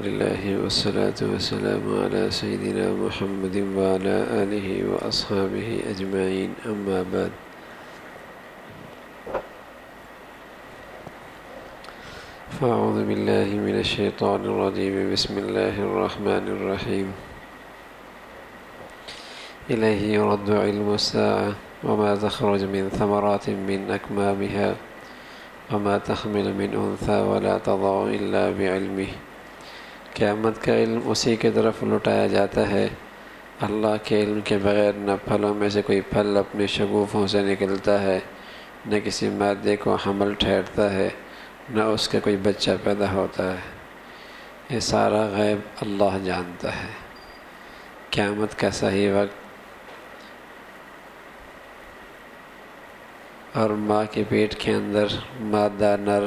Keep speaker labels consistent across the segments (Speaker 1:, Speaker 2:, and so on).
Speaker 1: لله والصلاة والسلام على سيدنا محمد وعلى آله وأصحابه أجمعين أما بعد فأعوذ بالله من الشيطان الرجيم بسم الله الرحمن الرحيم إليه يرد علم الساعة وما تخرج من ثمرات من أكمامها وما تحمل من أنثى ولا تضع إلا بعلمه قیامت کا علم اسی کی طرف لٹایا جاتا ہے، اللہ کے علم کے بغیر نہ پھلوں میں سے کوئی پھل اپنے شگوفوں سے نکلتا ہے، نہ کسی مادے کو حمل ٹھہرتا ہے، نہ اس کا کوئی بچہ پیدا ہوتا ہے۔ یہ سارا غیب اللہ جانتا ہے۔ قیامت کا صحیح وقت اور ماں کے پیٹ کے اندر مادہ نر،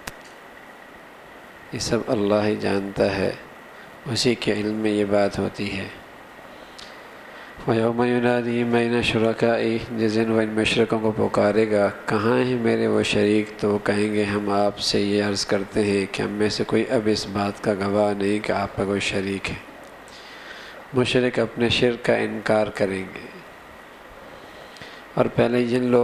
Speaker 1: یہ سب اللہ ہی جانتا ہے، اسی کے علم میں یہ بات ہوتی ہے۔ وَيَوْمَ يُنَادِي بَيْنَ شُرَكَائِهِ، جس دن وہ ان مشرکوں کو پکارے گا، کہاں ہیں میرے وہ شریک؟ تو وہ کہیں گے ہم آپ سے یہ عرض کرتے ہیں کہ ہم میں سے کوئی اب اس بات کا گواہ نہیں کہ آپ کا کوئی شریک ہے۔ مشرک اپنے شرک کا انکار کریں گے، اور پہلے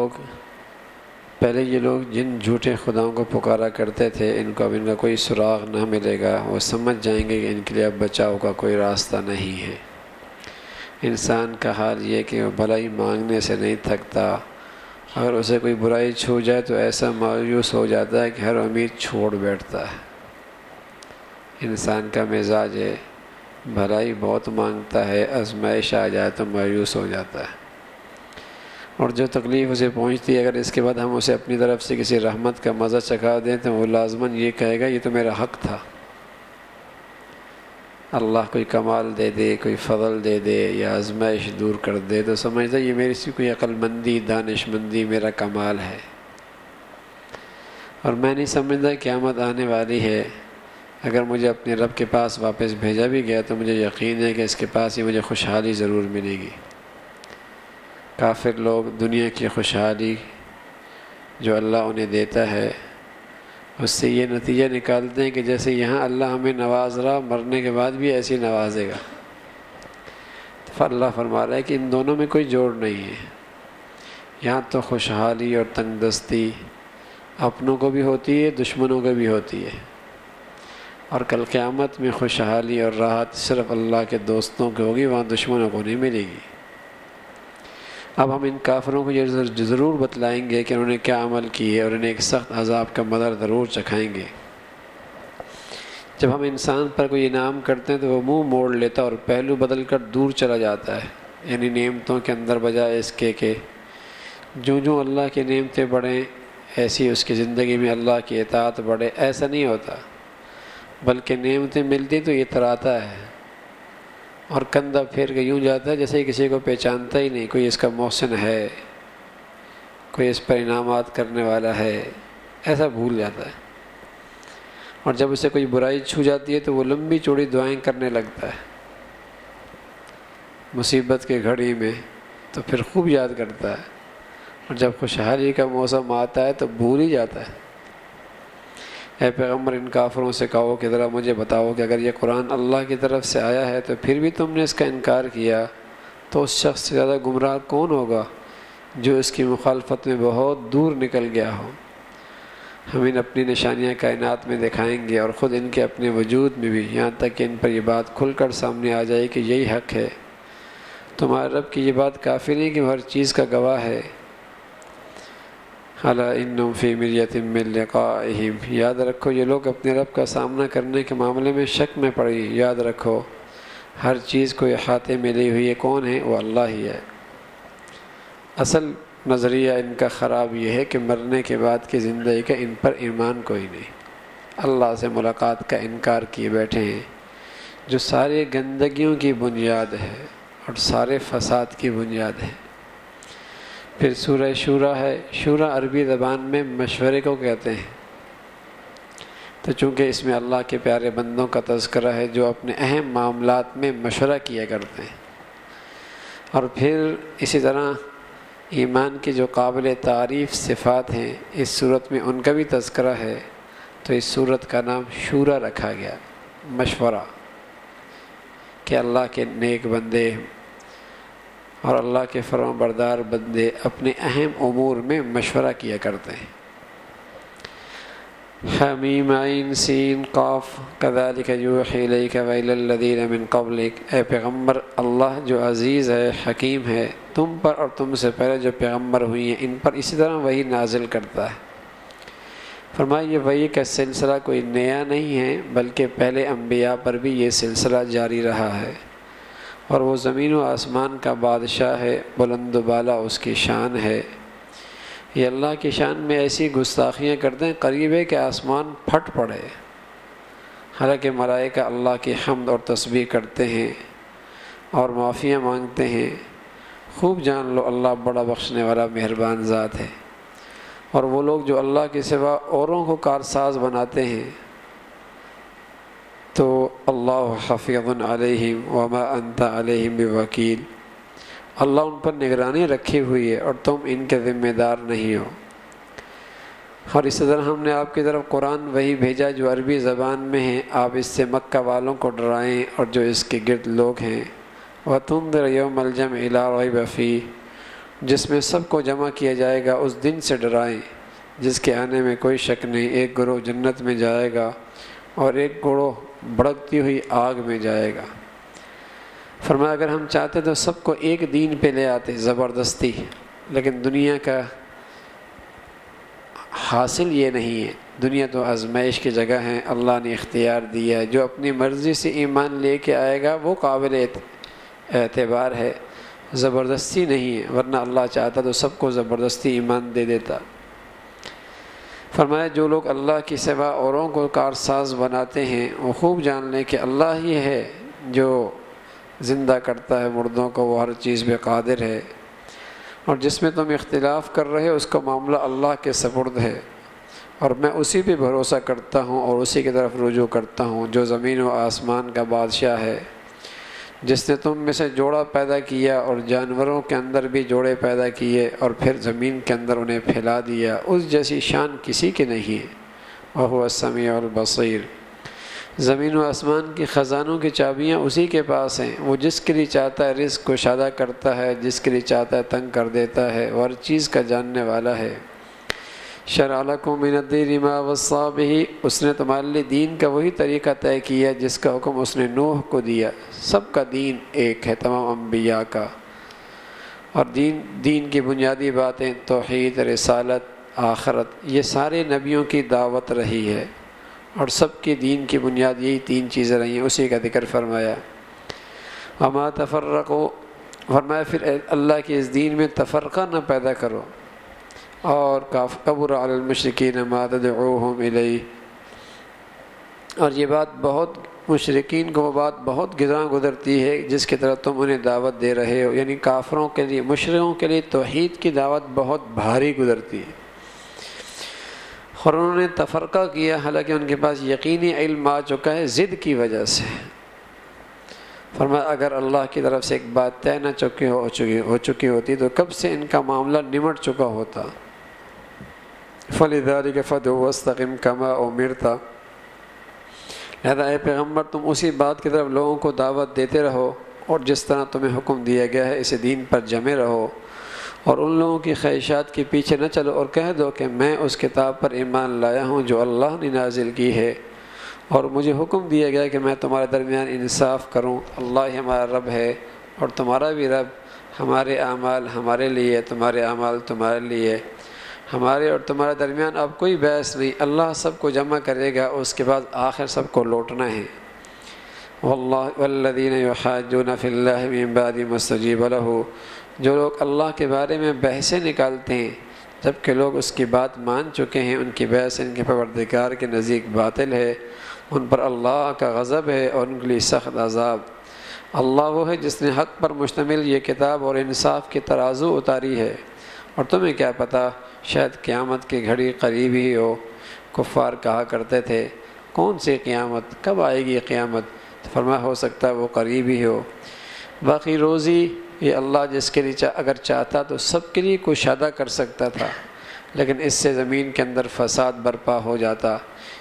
Speaker 1: یہ لوگ جن جھوٹے خداؤں کو پکارا کرتے تھے، ان کو اب ان کا کوئی سراغ نہ ملے گا۔ وہ سمجھ جائیں گے کہ ان کے لیے اب بچاؤ کا کوئی راستہ نہیں ہے۔ انسان کا حال یہ کہ وہ بھلائی مانگنے سے نہیں تھکتا، اگر اسے کوئی برائی چھو جائے تو ایسا مایوس ہو جاتا ہے کہ ہر امید چھوڑ بیٹھتا ہے۔ انسان کا مزاج ہے، بھلائی بہت مانگتا ہے، آزمائش آ جائے تو مایوس ہو جاتا ہے، اور جو تکلیف اسے پہنچتی ہے اگر اس کے بعد ہم اسے اپنی طرف سے کسی رحمت کا مزہ چکھا دیں تو وہ لازماً یہ کہے گا یہ تو میرا حق تھا۔ اللہ کوئی کمال دے دے، کوئی فضل دے دے یا آزمائش دور کر دے تو سمجھتا یہ میری سی کوئی عقل مندی، دانش مندی میرا کمال ہے، اور میں نہیں سمجھتا قیامت آنے والی ہے۔ اگر مجھے اپنے رب کے پاس واپس بھیجا بھی گیا تو مجھے یقین ہے کہ اس کے پاس ہی مجھے خوشحالی ضرور ملے گی۔ کافر لوگ دنیا کی خوشحالی جو اللہ انہیں دیتا ہے اس سے یہ نتیجہ نکالتے ہیں کہ جیسے یہاں اللہ ہمیں نواز رہا، مرنے کے بعد بھی ایسے ہی نوازے گا۔ تو اللہ فرما رہا ہے کہ ان دونوں میں کوئی جوڑ نہیں ہے۔ یہاں تو خوشحالی اور تنگ دستی اپنوں کو بھی ہوتی ہے، دشمنوں کو بھی ہوتی ہے، اور کل قیامت میں خوشحالی اور راحت صرف اللہ کے دوستوں کو ہوگی، وہاں دشمنوں کو نہیں ملے گی۔ اب ہم ان کافروں کو یہ ضرور بتلائیں گے کہ انہوں نے کیا عمل کی ہے، اور انہیں ایک سخت عذاب کا مدر ضرور چکھائیں گے۔ جب ہم انسان پر کوئی انعام کرتے ہیں تو وہ منہ موڑ لیتا اور پہلو بدل کر دور چلا جاتا ہے، یعنی نعمتوں کے اندر بجائے اس کے کہ جو اللہ کی نعمتیں بڑھیں ایسی اس کی زندگی میں اللہ کی اطاعت بڑھے۔ ایسا نہیں ہوتا، بلکہ نعمتیں ملتی تو یہ اتراتا ہے اور کندھا پھیر کے یوں جاتا ہے جیسے کسی کو پہچانتا ہی نہیں، کوئی اس کا محسن ہے، کوئی اس پر انعامات کرنے والا ہے، ایسا بھول جاتا ہے۔ اور جب اسے کوئی برائی چھو جاتی ہے تو وہ لمبی چوڑی دعائیں کرنے لگتا ہے مصیبت کے گھڑی میں، تو پھر خوب یاد کرتا ہے، اور جب خوشحالی کا موسم آتا ہے تو بھول ہی جاتا ہے۔ اے پیغمبر ان کافروں سے کہو کہ ذرا مجھے بتاؤ کہ اگر یہ قرآن اللہ کی طرف سے آیا ہے تو پھر بھی تم نے اس کا انکار کیا، تو اس شخص سے زیادہ گمراہ کون ہوگا جو اس کی مخالفت میں بہت دور نکل گیا ہو۔ ہم ان اپنی نشانیاں کائنات میں دکھائیں گے اور خود ان کے اپنے وجود میں بھی، یہاں تک کہ ان پر یہ بات کھل کر سامنے آ جائے کہ یہی حق ہے۔ تمہارے رب کی یہ بات کافی نہیں کہ وہ ہر چیز کا گواہ ہے۔ الا انہم فی مریۃ من لقائہم، یاد رکھو یہ لوگ اپنے رب کا سامنا کرنے کے معاملے میں شک میں پڑی۔ یاد رکھو ہر چیز کو احاطے میں لی ہوئی ہے، کون ہے؟ وہ اللہ ہی ہے۔ اصل نظریہ ان کا خراب یہ ہے کہ مرنے کے بعد کی زندگی کا ان پر ایمان کوئی نہیں، اللہ سے ملاقات کا انکار کیے بیٹھے ہیں، جو سارے گندگیوں کی بنیاد ہے اور سارے فساد کی بنیاد ہے۔ پھر سورہ شورا ہے، شورا عربی زبان میں مشورے کو کہتے ہیں، تو چونکہ اس میں اللہ کے پیارے بندوں کا تذکرہ ہے جو اپنے اہم معاملات میں مشورہ کیا کرتے ہیں، اور پھر اسی طرح ایمان کی جو قابل تعریف صفات ہیں اس صورت میں ان کا بھی تذکرہ ہے، تو اس صورت کا نام شورا رکھا گیا، مشورہ کہ اللہ کے نیک بندے اور اللہ کے فرما بردار بندے اپنے اہم امور میں مشورہ کیا کرتے ہیں۔ حمیم عین سین قاف کذالک یوحی الیک وإلی الذین من قبلک، اے پیغمبر اللہ جو عزیز ہے حکیم ہے تم پر اور تم سے پہلے جو پیغمبر ہوئی ہیں ان پر اسی طرح وحی نازل کرتا ہے۔ فرمایا یہ وحی کا سلسلہ کوئی نیا نہیں ہے بلکہ پہلے انبیاء پر بھی یہ سلسلہ جاری رہا ہے، اور وہ زمین و آسمان کا بادشاہ ہے، بلند و بالا اس کی شان ہے۔ یہ اللہ کی شان میں ایسی گستاخیاں کرتے ہیں قریب ہے کہ آسمان پھٹ پڑے، حالانکہ ملائکہ اللہ کی حمد اور تسبیح کرتے ہیں اور معافیاں مانگتے ہیں۔ خوب جان لو اللہ بڑا بخشنے والا مہربان ذات ہے۔ اور وہ لوگ جو اللہ کے سوا اوروں کو کارساز بناتے ہیں تو اللہ حفیظ علیہم وما انت علیہم بوکیل، اللہ ان پر نگرانی رکھی ہوئی ہے اور تم ان کے ذمہ دار نہیں ہو۔ اور اسی طرح ہم نے آپ کی طرف قرآن وہی بھیجا جو عربی زبان میں ہے، آپ اس سے مکہ والوں کو ڈرائیں اور جو اس کے گرد لوگ ہیں۔ وَتُنذِرَ يَوْمَ الْجَمْعِ لَا رَيْبَ فِيهِ، جس میں سب کو جمع کیا جائے گا اس دن سے ڈرائیں جس کے آنے میں کوئی شک نہیں۔ ایک گروہ جنت میں جائے گا اور ایک گروہ بھڑکتی ہوئی آگ میں جائے گا۔ فرمایا اگر ہم چاہتے تو سب کو ایک دین پہ لے آتے زبردستی، لیکن دنیا کا حاصل یہ نہیں ہے۔ دنیا تو آزمائش کی جگہ ہے، اللہ نے اختیار دیا ہے، جو اپنی مرضی سے ایمان لے کے آئے گا وہ قابل اعتبار ہے، زبردستی نہیں ہے، ورنہ اللہ چاہتا تو سب کو زبردستی ایمان دے دیتا۔ فرمایا جو لوگ اللہ کی سوا اوروں کو کارساز بناتے ہیں وہ خوب جان لیں کہ اللہ ہی ہے جو زندہ کرتا ہے مردوں کو، وہ ہر چیز پہ قادر ہے، اور جس میں تم اختلاف کر رہے ہو اس کا معاملہ اللہ کے سپرد ہے، اور میں اسی پہ بھروسہ کرتا ہوں اور اسی کی طرف رجوع کرتا ہوں جو زمین و آسمان کا بادشاہ ہے، جس نے تم میں سے جوڑا پیدا کیا اور جانوروں کے اندر بھی جوڑے پیدا کیے اور پھر زمین کے اندر انہیں پھیلا دیا، اس جیسی شان کسی کی نہیں ہے۔ وَهُوَ السَّمِيعُ الْبَصِيرُ، زمین و آسمان کی خزانوں کی چابیاں اسی کے پاس ہیں، وہ جس کے لیے چاہتا ہے رزق کشادہ کرتا ہے، جس کے لیے چاہتا ہے تنگ کر دیتا ہے، وہ ہر چیز کا جاننے والا ہے۔ شرع لکم من الدین ما وصی بہ، اس نے تمہارے لیے دین کا وہی طریقہ طے کیا جس کا حکم اس نے نوح کو دیا۔ سب کا دین ایک ہے، تمام انبیاء کا، اور دین کی بنیادی باتیں توحید، رسالت، آخرت، یہ سارے نبیوں کی دعوت رہی ہے، اور سب کی دین کی بنیاد یہی تین چیزیں رہی ہیں، اسی کا ذکر فرمایا۔ وما تفرقوا، فرمایا پھر اللہ کے اس دین میں تفرقہ نہ پیدا کرو، اور کبر علی المشرکین ما تدعوہم الیہ، اور یہ بات بہت مشرکین کو وہ بات بہت گراں گزرتی ہے جس کی طرف تم انہیں دعوت دے رہے ہو، یعنی کافروں کے لیے، مشرکوں کے لیے توحید کی دعوت بہت بھاری گزرتی ہے، اور انہوں نے تفرقہ کیا حالانکہ ان کے پاس یقینی علم آ چکا ہے ضد کی وجہ سے۔ فرمایا اگر اللہ کی طرف سے ایک بات طے نہ ہو چکی ہوتی تو کب سے ان کا معاملہ نمٹ چکا ہوتا۔ فَلِذَلِكَ فَادْعُ وَاسْتَقِمْ كَمَا أُمِرْتَ، لہذا اے پیغمبر تم اسی بات کی طرف لوگوں کو دعوت دیتے رہو اور جس طرح تمہیں حکم دیا گیا ہے اسے دین پر جمے رہو، اور ان لوگوں کی خواہشات کے پیچھے نہ چلو، اور کہہ دو کہ میں اس کتاب پر ایمان لایا ہوں جو اللہ نے نازل کی ہے، اور مجھے حکم دیا گیا کہ میں تمہارے درمیان انصاف کروں، اللہ ہی ہمارا رب ہے اور تمہارا بھی رب، ہمارے اعمال ہمارے لیے، تمہارے اعمال تمہارے لیے، ہمارے اور تمہارے درمیان اب کوئی بحث نہیں، اللہ سب کو جمع کرے گا، اس کے بعد آخر سب کو لوٹنا ہے۔ والذین یحاجون فی اللہ من بعد ما استجیب لہ، جو لوگ اللہ کے بارے میں بحثیں نکالتے ہیں جبکہ لوگ اس کی بات مان چکے ہیں، ان کی بحث ان کے پروردگار کے نزدیک باطل ہے، ان پر اللہ کا غضب ہے اور ان کے لیے سخت عذاب۔ اللہ وہ ہے جس نے حق پر مشتمل یہ کتاب اور انصاف کی ترازو اتاری ہے، اور تمہیں کیا پتہ شاید قیامت کی گھڑی قریب ہی ہو۔ کفار کہا کرتے تھے کون سی قیامت، کب آئے گی قیامت؟ فرمایا ہو سکتا ہے وہ قریب ہی ہو۔ باقی روزی یہ اللہ جس کے لیے اگر چاہتا تو سب کے لیے کشادہ کر سکتا تھا، لیکن اس سے زمین کے اندر فساد برپا ہو جاتا،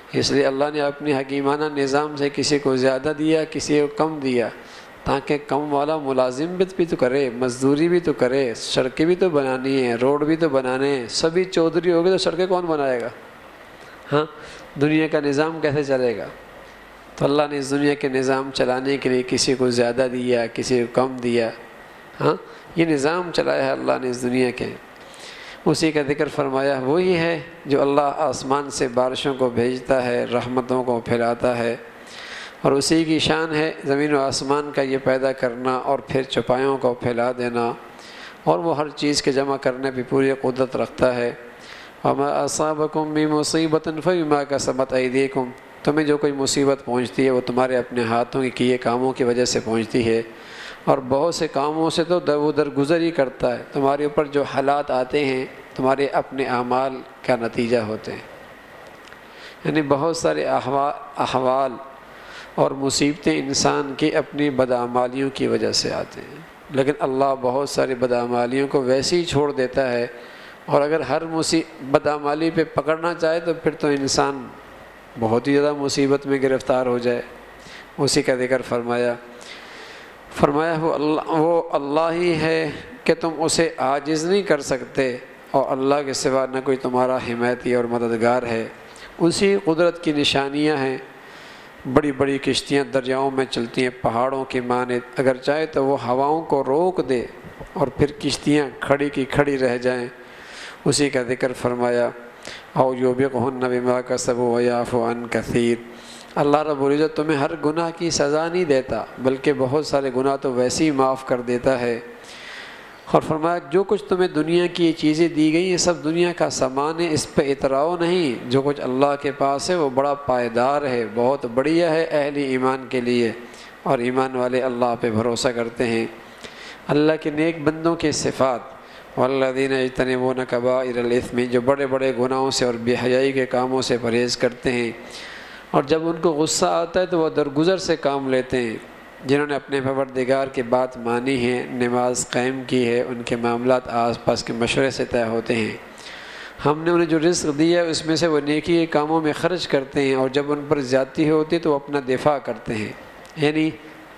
Speaker 1: اس لیے اللہ نے اپنی حکیمانہ نظام سے کسی کو زیادہ دیا، کسی کو کم دیا، تاکہ کم والا ملازمت بھی تو کرے، مزدوری بھی تو کرے، سڑکیں بھی تو بنانی ہیں، روڈ بھی تو بنانے ہیں۔ سبھی چودھری ہو گئے تو سڑکیں کون بنائے گا؟ ہاں، دنیا کا نظام کیسے چلے گا؟ تو اللہ نے اس دنیا کے نظام چلانے کے لیے کسی کو زیادہ دیا، کسی کو کم دیا۔ ہاں، یہ نظام چلایا ہے اللہ نے اس دنیا کے، اسی کا ذکر فرمایا۔ وہی ہے جو اللہ آسمان سے بارشوں کو بھیجتا ہے، رحمتوں کو پھیلاتا ہے، اور اسی کی شان ہے زمین و آسمان کا یہ پیدا کرنا اور پھر چوپایوں کو پھیلا دینا، اور وہ ہر چیز کے جمع کرنے پہ پوری قدرت رکھتا ہے۔ وما اصابکم من مصیبۃ فبما کسبت ایدیکم، تمہیں جو کوئی مصیبت پہنچتی ہے وہ تمہارے اپنے ہاتھوں کے کیے کاموں کی وجہ سے پہنچتی ہے، اور بہت سے کاموں سے تو در گزر ہی کرتا ہے۔ تمہارے اوپر جو حالات آتے ہیں تمہارے اپنے اعمال کا نتیجہ ہوتے ہیں، یعنی بہت سارے احوال اور مصیبتیں انسان کی اپنی بدعمالیوں کی وجہ سے آتے ہیں، لیکن اللہ بہت ساری بدعمالیوں کو ویسے ہی چھوڑ دیتا ہے، اور اگر ہر بدعمالی پہ پکڑنا چاہے تو پھر تو انسان بہت ہی زیادہ مصیبت میں گرفتار ہو جائے۔ اسی کا ذکر فرمایا وہ اللہ ہی ہے کہ تم اسے عاجز نہیں کر سکتے، اور اللہ کے سوا نہ کوئی تمہارا حمایتی اور مددگار ہے۔ اسی قدرت کی نشانیاں ہیں، بڑی بڑی کشتیاں دریاؤں میں چلتی ہیں پہاڑوں کی مانند، اگر چاہے تو وہ ہواؤں کو روک دے اور پھر کشتیاں کھڑی کی کھڑی رہ جائیں۔ اسی کا ذکر فرمایا او یوبقہن بما کسبوا ویعفو عن کثیر، اللہ رب العزت تمہیں ہر گناہ کی سزا نہیں دیتا بلکہ بہت سارے گناہ تو ویسے ہی معاف کر دیتا ہے۔ اور فرمایا جو کچھ تمہیں دنیا کی یہ چیزیں دی گئی یہ سب دنیا کا سامان ہے، اس پہ اتراؤ نہیں، جو کچھ اللہ کے پاس ہے وہ بڑا پائیدار ہے، بہت بڑھیا ہے اہل ایمان کے لیے، اور ایمان والے اللہ پہ بھروسہ کرتے ہیں۔ اللہ کے نیک بندوں کے صفات، والذین یجتنبون کبائر الاثم، جو بڑے بڑے گناہوں سے اور بے حیائی کے کاموں سے پرہیز کرتے ہیں، اور جب ان کو غصہ آتا ہے تو وہ درگزر سے کام لیتے ہیں۔ جنہوں نے اپنے پروردگار کی بات مانی ہے، نماز قائم کی ہے، ان کے معاملات آس پاس کے مشورے سے طے ہوتے ہیں۔ ہم نے انہیں جو رزق دیا ہے اس میں سے وہ نیکی کے کاموں میں خرچ کرتے ہیں، اور جب ان پر زیادتی ہوتی ہے تو وہ اپنا دفاع کرتے ہیں، یعنی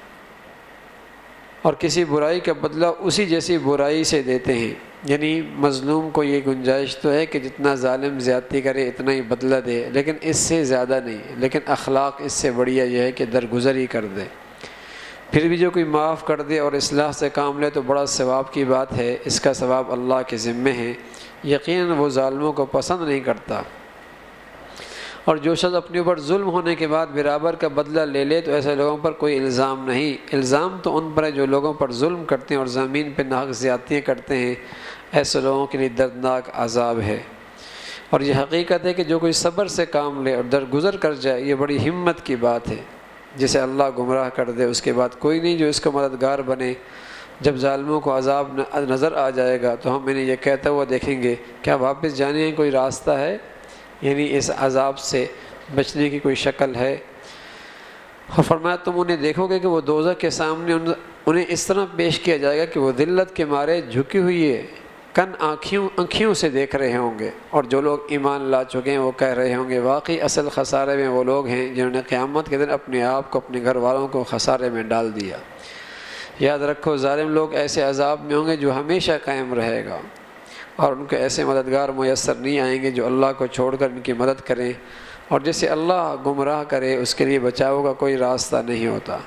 Speaker 1: اور کسی برائی کا بدلہ اسی جیسی برائی سے دیتے ہیں، یعنی مظلوم کو یہ گنجائش تو ہے کہ جتنا ظالم زیادتی کرے اتنا ہی بدلہ دے، لیکن اس سے زیادہ نہیں، لیکن اخلاق اس سے بڑھیا یہ ہے کہ درگزر ہی کر دے۔ پھر بھی جو کوئی معاف کر دے اور اصلاح سے کام لے تو بڑا ثواب کی بات ہے، اس کا ثواب اللہ کے ذمے ہے، یقیناً وہ ظالموں کو پسند نہیں کرتا۔ اور جو شخص اپنے اوپر ظلم ہونے کے بعد برابر کا بدلہ لے لے تو ایسے لوگوں پر کوئی الزام نہیں، الزام تو ان پر ہے جو لوگوں پر ظلم کرتے ہیں اور زمین پہ ناحق زیادتیاں کرتے ہیں، ایسے لوگوں کے لیے دردناک عذاب ہے۔ اور یہ حقیقت ہے کہ جو کوئی صبر سے کام لے اور درگزر کر جائے یہ بڑی ہمت کی بات ہے۔ جسے اللہ گمراہ کر دے اس کے بعد کوئی نہیں جو اس کا مددگار بنے۔ جب ظالموں کو عذاب نظر آ جائے گا تو ہم انہیں یہ کہتا ہوا دیکھیں گے کیا واپس جانے کا کوئی راستہ ہے، یعنی اس عذاب سے بچنے کی کوئی شکل ہے۔ اور فرمایا تم انہیں دیکھو گے کہ وہ دوزخ کے سامنے انہیں اس طرح پیش کیا جائے گا کہ وہ ذلت کے مارے جھکی ہوئی ہے، کن آنکھیوں سے دیکھ رہے ہوں گے، اور جو لوگ ایمان لا چکے ہیں وہ کہہ رہے ہوں گے واقعی اصل خسارے میں وہ لوگ ہیں جنہوں نے قیامت کے دن اپنے آپ کو اپنے گھر والوں کو خسارے میں ڈال دیا۔ یاد رکھو ظالم لوگ ایسے عذاب میں ہوں گے جو ہمیشہ قائم رہے گا، اور ان کے ایسے مددگار میسر نہیں آئیں گے جو اللہ کو چھوڑ کر ان کی مدد کریں، اور جسے اللہ گمراہ کرے اس کے لیے بچاؤ کا کوئی راستہ نہیں ہوتا۔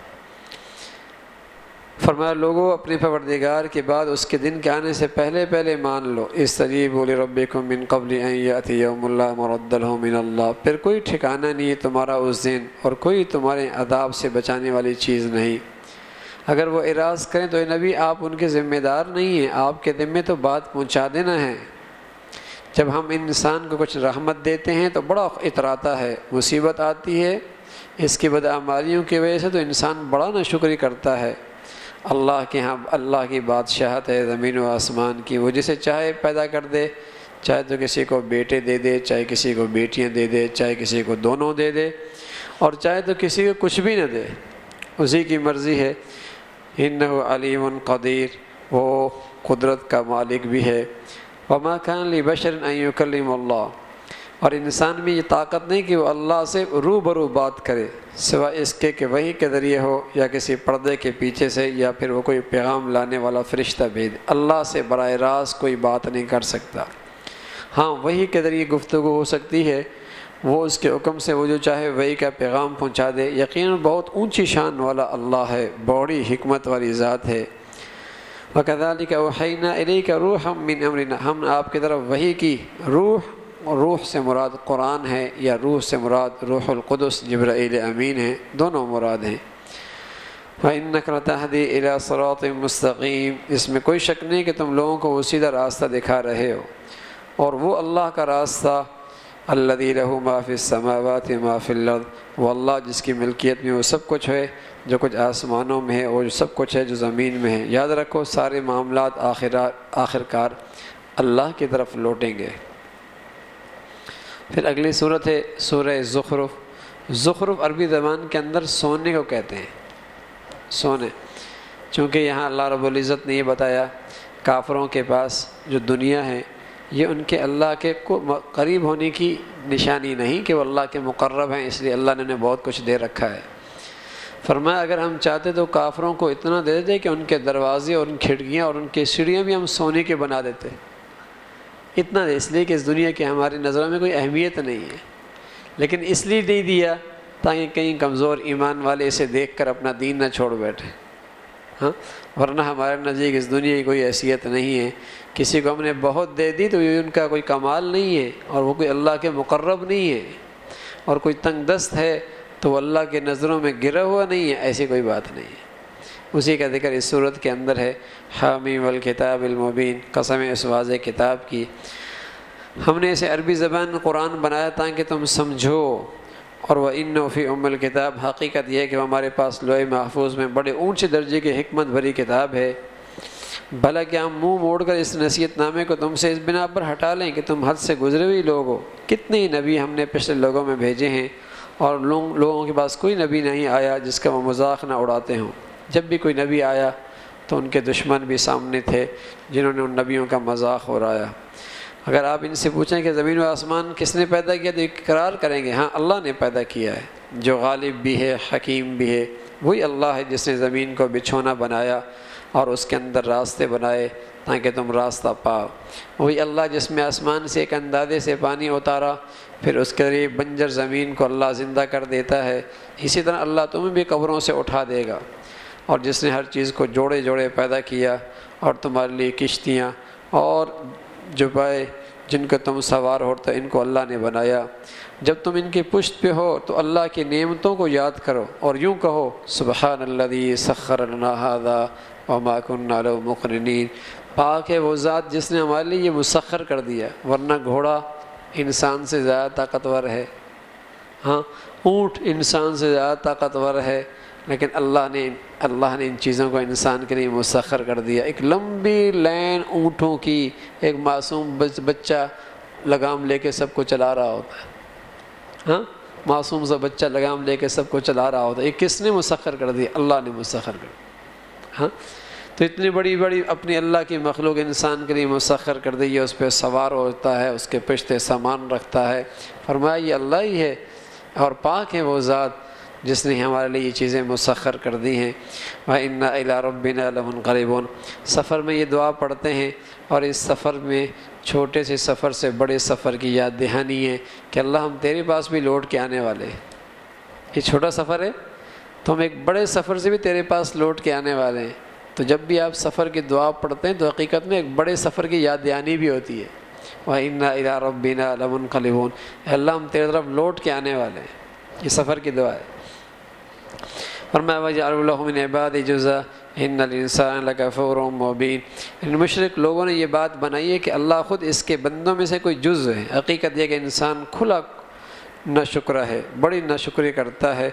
Speaker 1: فرمایا لوگوں اپنے پروردگار کے بعد اس کے دن کے آنے سے پہلے مان لو، استجیبوا لربکم من قبل ان یأتی یوم لا مرد له من اللہ، پھر کوئی ٹھکانہ نہیں ہے تمہارا اس دن اور کوئی تمہارے عذاب سے بچانے والی چیز نہیں۔ اگر وہ اعراض کریں تو اے نبی آپ ان کے ذمہ دار نہیں ہیں، آپ کے ذمے تو بات پہنچا دینا ہے۔ جب ہم انسان کو کچھ رحمت دیتے ہیں تو بڑا اتراتا ہے، مصیبت آتی ہے اس کی بدعمالیوں کی وجہ سے تو انسان بڑا ناشکری کرتا ہے۔ اللہ کے ہاں اللہ کی بادشاہت ہے زمین و آسمان کی، وہ جسے چاہے پیدا کر دے، چاہے تو کسی کو بیٹے دے دے، چاہے کسی کو بیٹیاں دے دے، چاہے کسی کو دونوں دے دے، اور چاہے تو کسی کو کچھ بھی نہ دے، اسی کی مرضی ہے۔ انہ علیم قدیر، وہ قدرت کا مالک بھی ہے۔ وما کان لبشر ان یکلم اللہ، اور انسان میں یہ طاقت نہیں کہ وہ اللہ سے روبرو بات کرے، سوائے اس کے کہ وحی کے ذریعے ہو یا کسی پردے کے پیچھے سے، یا پھر وہ کوئی پیغام لانے والا فرشتہ بھیج۔ اللہ سے براہ راست کوئی بات نہیں کر سکتا۔ ہاں وحی کے ذریعے گفتگو ہو سکتی ہے، وہ اس کے حکم سے وہ جو چاہے وحی کا پیغام پہنچا دے۔ یقیناً بہت اونچی شان والا اللہ ہے، بڑی حکمت والی ذات ہے۔ وَكَذَلِكَ أَوْحَيْنَا إِلَيْكَ رُوحًا مِّنْ أَمْرِنَا، ہم نے آپ کی طرف وحی کی۔ روح سے مراد قرآن ہے، یا روح سے مراد روح القدس جبرائیل امین ہے، دونوں مراد ہیں۔ وَإِنَّكَ لَتَهْدِي إِلَى صِرَاطٍ مُّسْتَقِيمٍ، اس میں کوئی شک نہیں کہ تم لوگوں کو وہ سیدھا راستہ دکھا رہے ہو، اور وہ اللہ کا راستہ الذی لہ ما فی السماوات ما فی الارض، وہ اللہ جس کی ملکیت میں وہ سب کچھ ہے جو کچھ آسمانوں میں ہے اور جو سب کچھ ہے جو زمین میں ہے۔ یاد رکھو سارے معاملات آخرکار اللہ کی طرف لوٹیں گے۔ پھر اگلی صورت ہے سورہ زخرف۔ زخرف عربی زبان کے اندر سونے کو کہتے ہیں، سونے، چونکہ یہاں اللہ رب العزت نے یہ بتایا کافروں کے پاس جو دنیا ہے یہ ان کے اللہ کے قریب ہونے کی نشانی نہیں کہ وہ اللہ کے مقرب ہیں، اس لیے اللہ نے انہیں بہت کچھ دے رکھا ہے۔ فرمایا اگر ہم چاہتے تو کافروں کو اتنا دے دیتے کہ ان کے دروازے اور ان کھڑکیاں اور ان کی سیڑھیاں بھی ہم سونے کے بنا دیتے، اتنا دے، اس لیے کہ اس دنیا کی ہماری نظروں میں کوئی اہمیت نہیں ہے، لیکن اس لیے نہیں دیا تاکہ کہیں کمزور ایمان والے اسے دیکھ کر اپنا دین نہ چھوڑ بیٹھے۔ ہاں، ورنہ ہمارے نزدیک اس دنیا کی کوئی حیثیت نہیں ہے۔ کسی کو ہم نے بہت دے دی تو یہ ان کا کوئی کمال نہیں ہے، اور وہ کوئی اللہ کے مقرب نہیں ہے، اور کوئی تنگ دست ہے تو وہ اللہ کے نظروں میں گرا ہوا نہیں ہے، ایسی کوئی بات نہیں ہے۔ اسی کا ذکر اس صورت کے اندر ہے، حامیم والکتاب المبین، قسم اس واضح کتاب کی۔ ہم نے اسے عربی زبان قرآن بنایا تاکہ تم سمجھو، اور وَإِنَّهُ فِي أُمِّ الْكِتَابِ، حقیقت یہ ہے کہ ہمارے پاس لوح محفوظ میں بڑے اونچے درجے کی حکمت بھری کتاب ہے۔ بھلا کہ ہم منہ موڑ کر اس نصیحت نامے کو تم سے اس بنا پر ہٹا لیں کہ تم حد سے گزرے ہوئے لوگ ہو۔ کتنے ہی نبی ہم نے پچھلے لوگوں میں بھیجے ہیں، اور لوگوں کے پاس کوئی نبی نہیں آیا جس کا وہ مذاق نہ اڑاتے ہوں۔ جب بھی کوئی نبی آیا تو ان کے دشمن بھی سامنے تھے جنہوں نے ان نبیوں کا مذاق اڑایا۔ اگر آپ ان سے پوچھیں کہ زمین و آسمان کس نے پیدا کیا تو اقرار کریں گے ہاں اللہ نے پیدا کیا ہے، جو غالب بھی ہے حکیم بھی ہے۔ وہی اللہ ہے جس نے زمین کو بچھونا بنایا اور اس کے اندر راستے بنائے تاکہ تم راستہ پاؤ۔ وہی اللہ جس میں آسمان سے ایک اندازے سے پانی اتارا، پھر اس کے ذریعے بنجر زمین کو اللہ زندہ کر دیتا ہے۔ اسی طرح اللہ تمہیں بھی قبروں سے اٹھا دے گا، اور جس نے ہر چیز کو جوڑے جوڑے پیدا کیا، اور تمہارے لیے کشتیاں اور جبائے جن کو تم سوار ہو تو ان کو اللہ نے بنایا۔ جب تم ان کی پشت پہ ہو تو اللہ کی نعمتوں کو یاد کرو اور یوں کہو سبحان الذی سخر لنا ھذا وما كنا له مقرنین، پاک ہے وہ ذات جس نے ہمارے لیے یہ مسخر کر دیا، ورنہ گھوڑا انسان سے زیادہ طاقتور ہے، ہاں اونٹ انسان سے زیادہ طاقتور ہے، لیکن اللہ نے ان چیزوں کو انسان کے لیے مسخر کر دیا۔ ایک لمبی لائن اونٹوں کی، ایک معصوم بچہ لگام لے کے سب کو چلا رہا ہوتا ہے، ہاں معصوم سا بچہ لگام لے کے سب کو چلا رہا ہوتا ہے۔ یہ کس نے مسخر کر دیا؟ اللہ نے مسخر کر دیا۔ ہاں تو اتنی بڑی بڑی اپنی اللہ کی مخلوق انسان کے لیے مسخر کر دی ہے، اس پہ سوار ہوتا ہے، اس کے پشتے سامان رکھتا ہے۔ فرمایا یہ اللہ ہی ہے، اور پاک ہے وہ ذات جس نے ہمارے لیے یہ چیزیں مسخر کر دی ہیں۔ وَإِنَّا إِلَىٰ رَبِّنَا لَمُنْقَلِبُونَ، سفر میں یہ دعا پڑھتے ہیں، اور اس سفر میں چھوٹے سے سفر سے بڑے سفر کی یاد دہانی ہے کہ اللہ ہم تیرے پاس بھی لوٹ کے آنے والے ہیں۔ یہ چھوٹا سفر ہے تو ہم ایک بڑے سفر سے بھی تیرے پاس لوٹ کے آنے والے ہیں۔ تو جب بھی آپ سفر کی دعا پڑھتے ہیں تو حقیقت میں ایک بڑے سفر کی یاد دہانی بھی ہوتی ہے۔ وَإِنَّا إِلَىٰ رَبِّنَا لَمُنْقَلِبُونَ، اللہ ہم تیرے طرف لوٹ کے آنے والے ہیں۔ یہ سفر کی دعا ہے۔ فرمایا وَجَعَلُوا لَهُ مِنْ عِبَادِهِ جُزْءًا إِنَّ الْإِنسَانَ لَكَفُورٌ مُبِينٌ۔ ان مشرک لوگوں نے یہ بات بنائی ہے کہ اللہ خود اس کے بندوں میں سے کوئی جزء ہے۔ حقیقت یہ کہ انسان کھلا ناشکرا ہے، بڑی ناشکری کرتا ہے،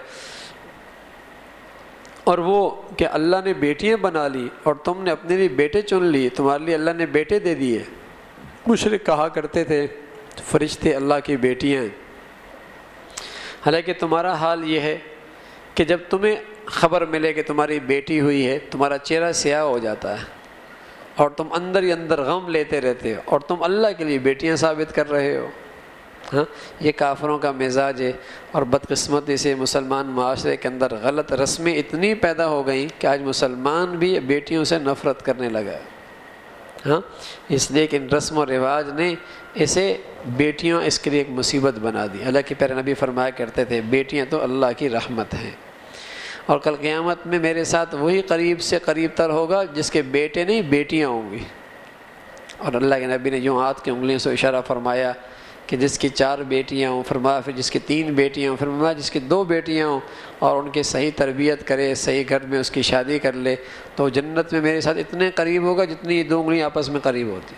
Speaker 1: اور وہ کہ اللہ نے بیٹیاں بنا لی اور تم نے اپنے لیے بیٹے چن لیے، تمہارے لیے اللہ نے بیٹے دے دیے۔ مشرک کہا کرتے تھے فرشتے اللہ کی بیٹیاں ہیں، حالانکہ تمہارا حال یہ ہے کہ جب تمہیں خبر ملے کہ تمہاری بیٹی ہوئی ہے تمہارا چہرہ سیاہ ہو جاتا ہے، اور تم اندر ہی اندر غم لیتے رہتے ہو، اور تم اللہ کے لیے بیٹیاں ثابت کر رہے ہو۔ ہاں، یہ کافروں کا مزاج ہے، اور بدقسمتی سے مسلمان معاشرے کے اندر غلط رسمیں اتنی پیدا ہو گئیں کہ آج مسلمان بھی بیٹیوں سے نفرت کرنے لگا ہے۔ ہاں، اس لیے کہ ان رسم و رواج نے اسے بیٹیوں اس کے لیے ایک مصیبت بنا دی۔ اللہ کے پیارے نبی فرمایا کرتے تھے بیٹیاں تو اللہ کی رحمت ہیں، اور کل قیامت میں میرے ساتھ وہی قریب سے قریب تر ہوگا جس کے بیٹے نہیں بیٹیاں ہوں گی۔ اور اللہ کے نبی نے یوں ہاتھ کی انگلیوں سے اشارہ فرمایا کہ جس کی 4 بیٹیاں ہوں، فرمایا پھر جس کی 3 بیٹیاں ہوں، فرمایا جس کی 2 بیٹیاں ہوں، اور ان کی صحیح تربیت کرے، صحیح گھر میں اس کی شادی کر لے، تو جنت میں میرے ساتھ اتنے قریب ہوگا جتنی یہ 2 انگلیاں آپس میں قریب ہوتی۔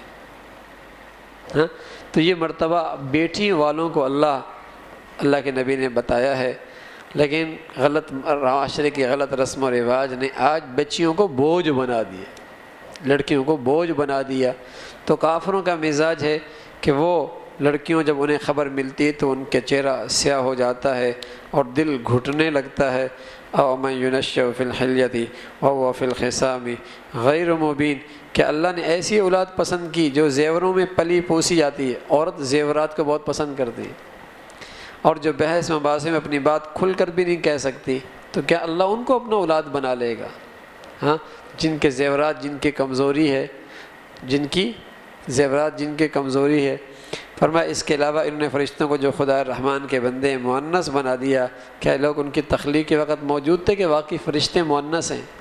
Speaker 1: ہاں، تو یہ مرتبہ بیٹی والوں کو اللہ کے نبی نے بتایا ہے، لیکن غلط معاشرے کی غلط رسم و رواج نے آج بچیوں کو بوجھ بنا دیا، لڑکیوں کو بوجھ بنا دیا۔ تو کافروں کا مزاج ہے کہ وہ لڑکیوں جب انہیں خبر ملتی ہے تو ان کے چہرہ سیاہ ہو جاتا ہے اور دل گھٹنے لگتا ہے۔ او من ينشأ في الحلیۃ وهو في الخصام غیر مبین، کہ اللہ نے ایسی اولاد پسند کی جو زیوروں میں پلی پوسی جاتی ہے۔ عورت زیورات کو بہت پسند کرتی ہے، اور جو بحث مباحثے میں اپنی بات کھل کر بھی نہیں کہہ سکتی، تو کیا اللہ ان کو اپنا اولاد بنا لے گا؟ ہاں، جن کے زیورات جن کی کمزوری ہے، جن کی زیورات جن کی کمزوری ہے۔ فرمایا اس کے علاوہ انہوں نے فرشتوں کو جو خدا الرحمن کے بندے مؤنث بنا دیا، کیا لوگ ان کی تخلیق کے وقت موجود تھے کہ واقعی فرشتے مؤنث ہیں؟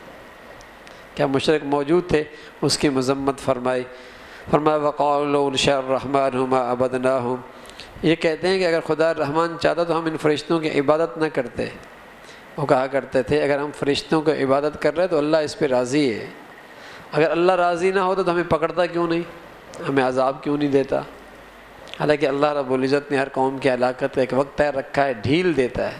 Speaker 1: کیا مشرک موجود تھے؟ اس کی مذمت فرمائی۔ فرمایا وقالوا لو شاء الرحمن ما عبدناهم، یہ کہتے ہیں کہ اگر خدا الرحمن چاہتا تو ہم ان فرشتوں کی عبادت نہ کرتے۔ وہ کہا کرتے تھے اگر ہم فرشتوں کی عبادت کر رہے تو اللہ اس پہ راضی ہے، اگر اللہ راضی نہ ہوتا تو ہمیں پکڑتا کیوں نہیں، ہمیں عذاب کیوں نہیں دیتا؟ حالانکہ اللہ رب العزت نے ہر قوم کی ہلاکت کا ایک وقت طے رکھا ہے، ڈھیل دیتا ہے۔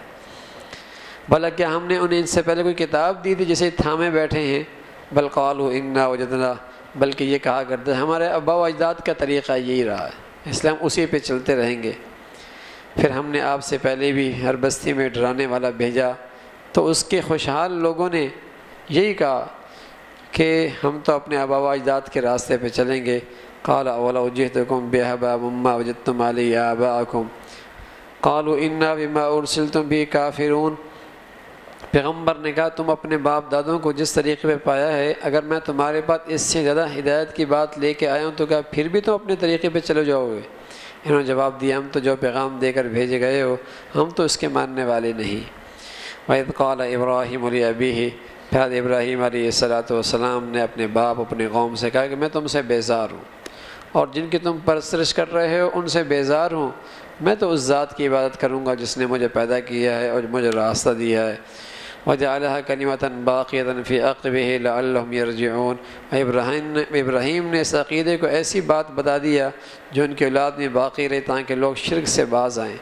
Speaker 1: بھلا کیا ہم نے انہیں ان سے پہلے کوئی کتاب دی تھی جسے تھامے بیٹھے ہیں؟ بل قالوا انا وجدنا، بلکہ یہ کہا کرتے ہیں ہمارے آباء و اجداد کا طریقہ یہی رہا ہے، اس لیے ہم اسی پہ چلتے رہیں گے۔ پھر ہم نے آپ سے پہلے بھی ہر بستی میں ڈرانے والا بھیجا، تو اس کے خوشحال لوگوں نے یہی کہا کہ ہم تو اپنے آباء و اجداد کے راستے پہ چلیں گے۔ قال اولو جئتکم بأحبا مما وجدتم علیہ آباءکم قالوا انا بما ارسلتم به کافرون، پیغمبر نے کہا تم اپنے باپ دادوں کو جس طریقے پہ پایا ہے، اگر میں تمہارے پاس اس سے زیادہ ہدایت کی بات لے کے آیا ہوں تو کیا پھر بھی تم اپنے طریقے پہ چلے جاؤ گے؟ انہوں نے جواب دیا ہم تو جو پیغام دے کر بھیجے گئے ہو ہم تو اس کے ماننے والے نہیں۔ وَإِذْ قَالَ إِبْرَاهِيمُ لِأَبِيهِ، پھر ابراہیم علیہ السلام نے اپنے باپ اپنے قوم سے کہا کہ میں تم سے بیزار ہوں، اور جن کی تم پرستش کر رہے ہو ان سے بیزار ہوں، میں تو اس ذات کی عبادت کروں گا جس نے مجھے پیدا کیا ہے اور مجھے راستہ دیا ہے۔ وَجَعَلَهَا كَلِمَةً بَاقِيَةً فِي عَقِبِهِ لَعَلَّهُمْ يَرْجِعُونَ، ابراہیم نے اس عقیدے کو ایسی بات بتا دیا جو ان کی اولاد میں باقی رہے تاکہ لوگ شرک سے باز آئیں۔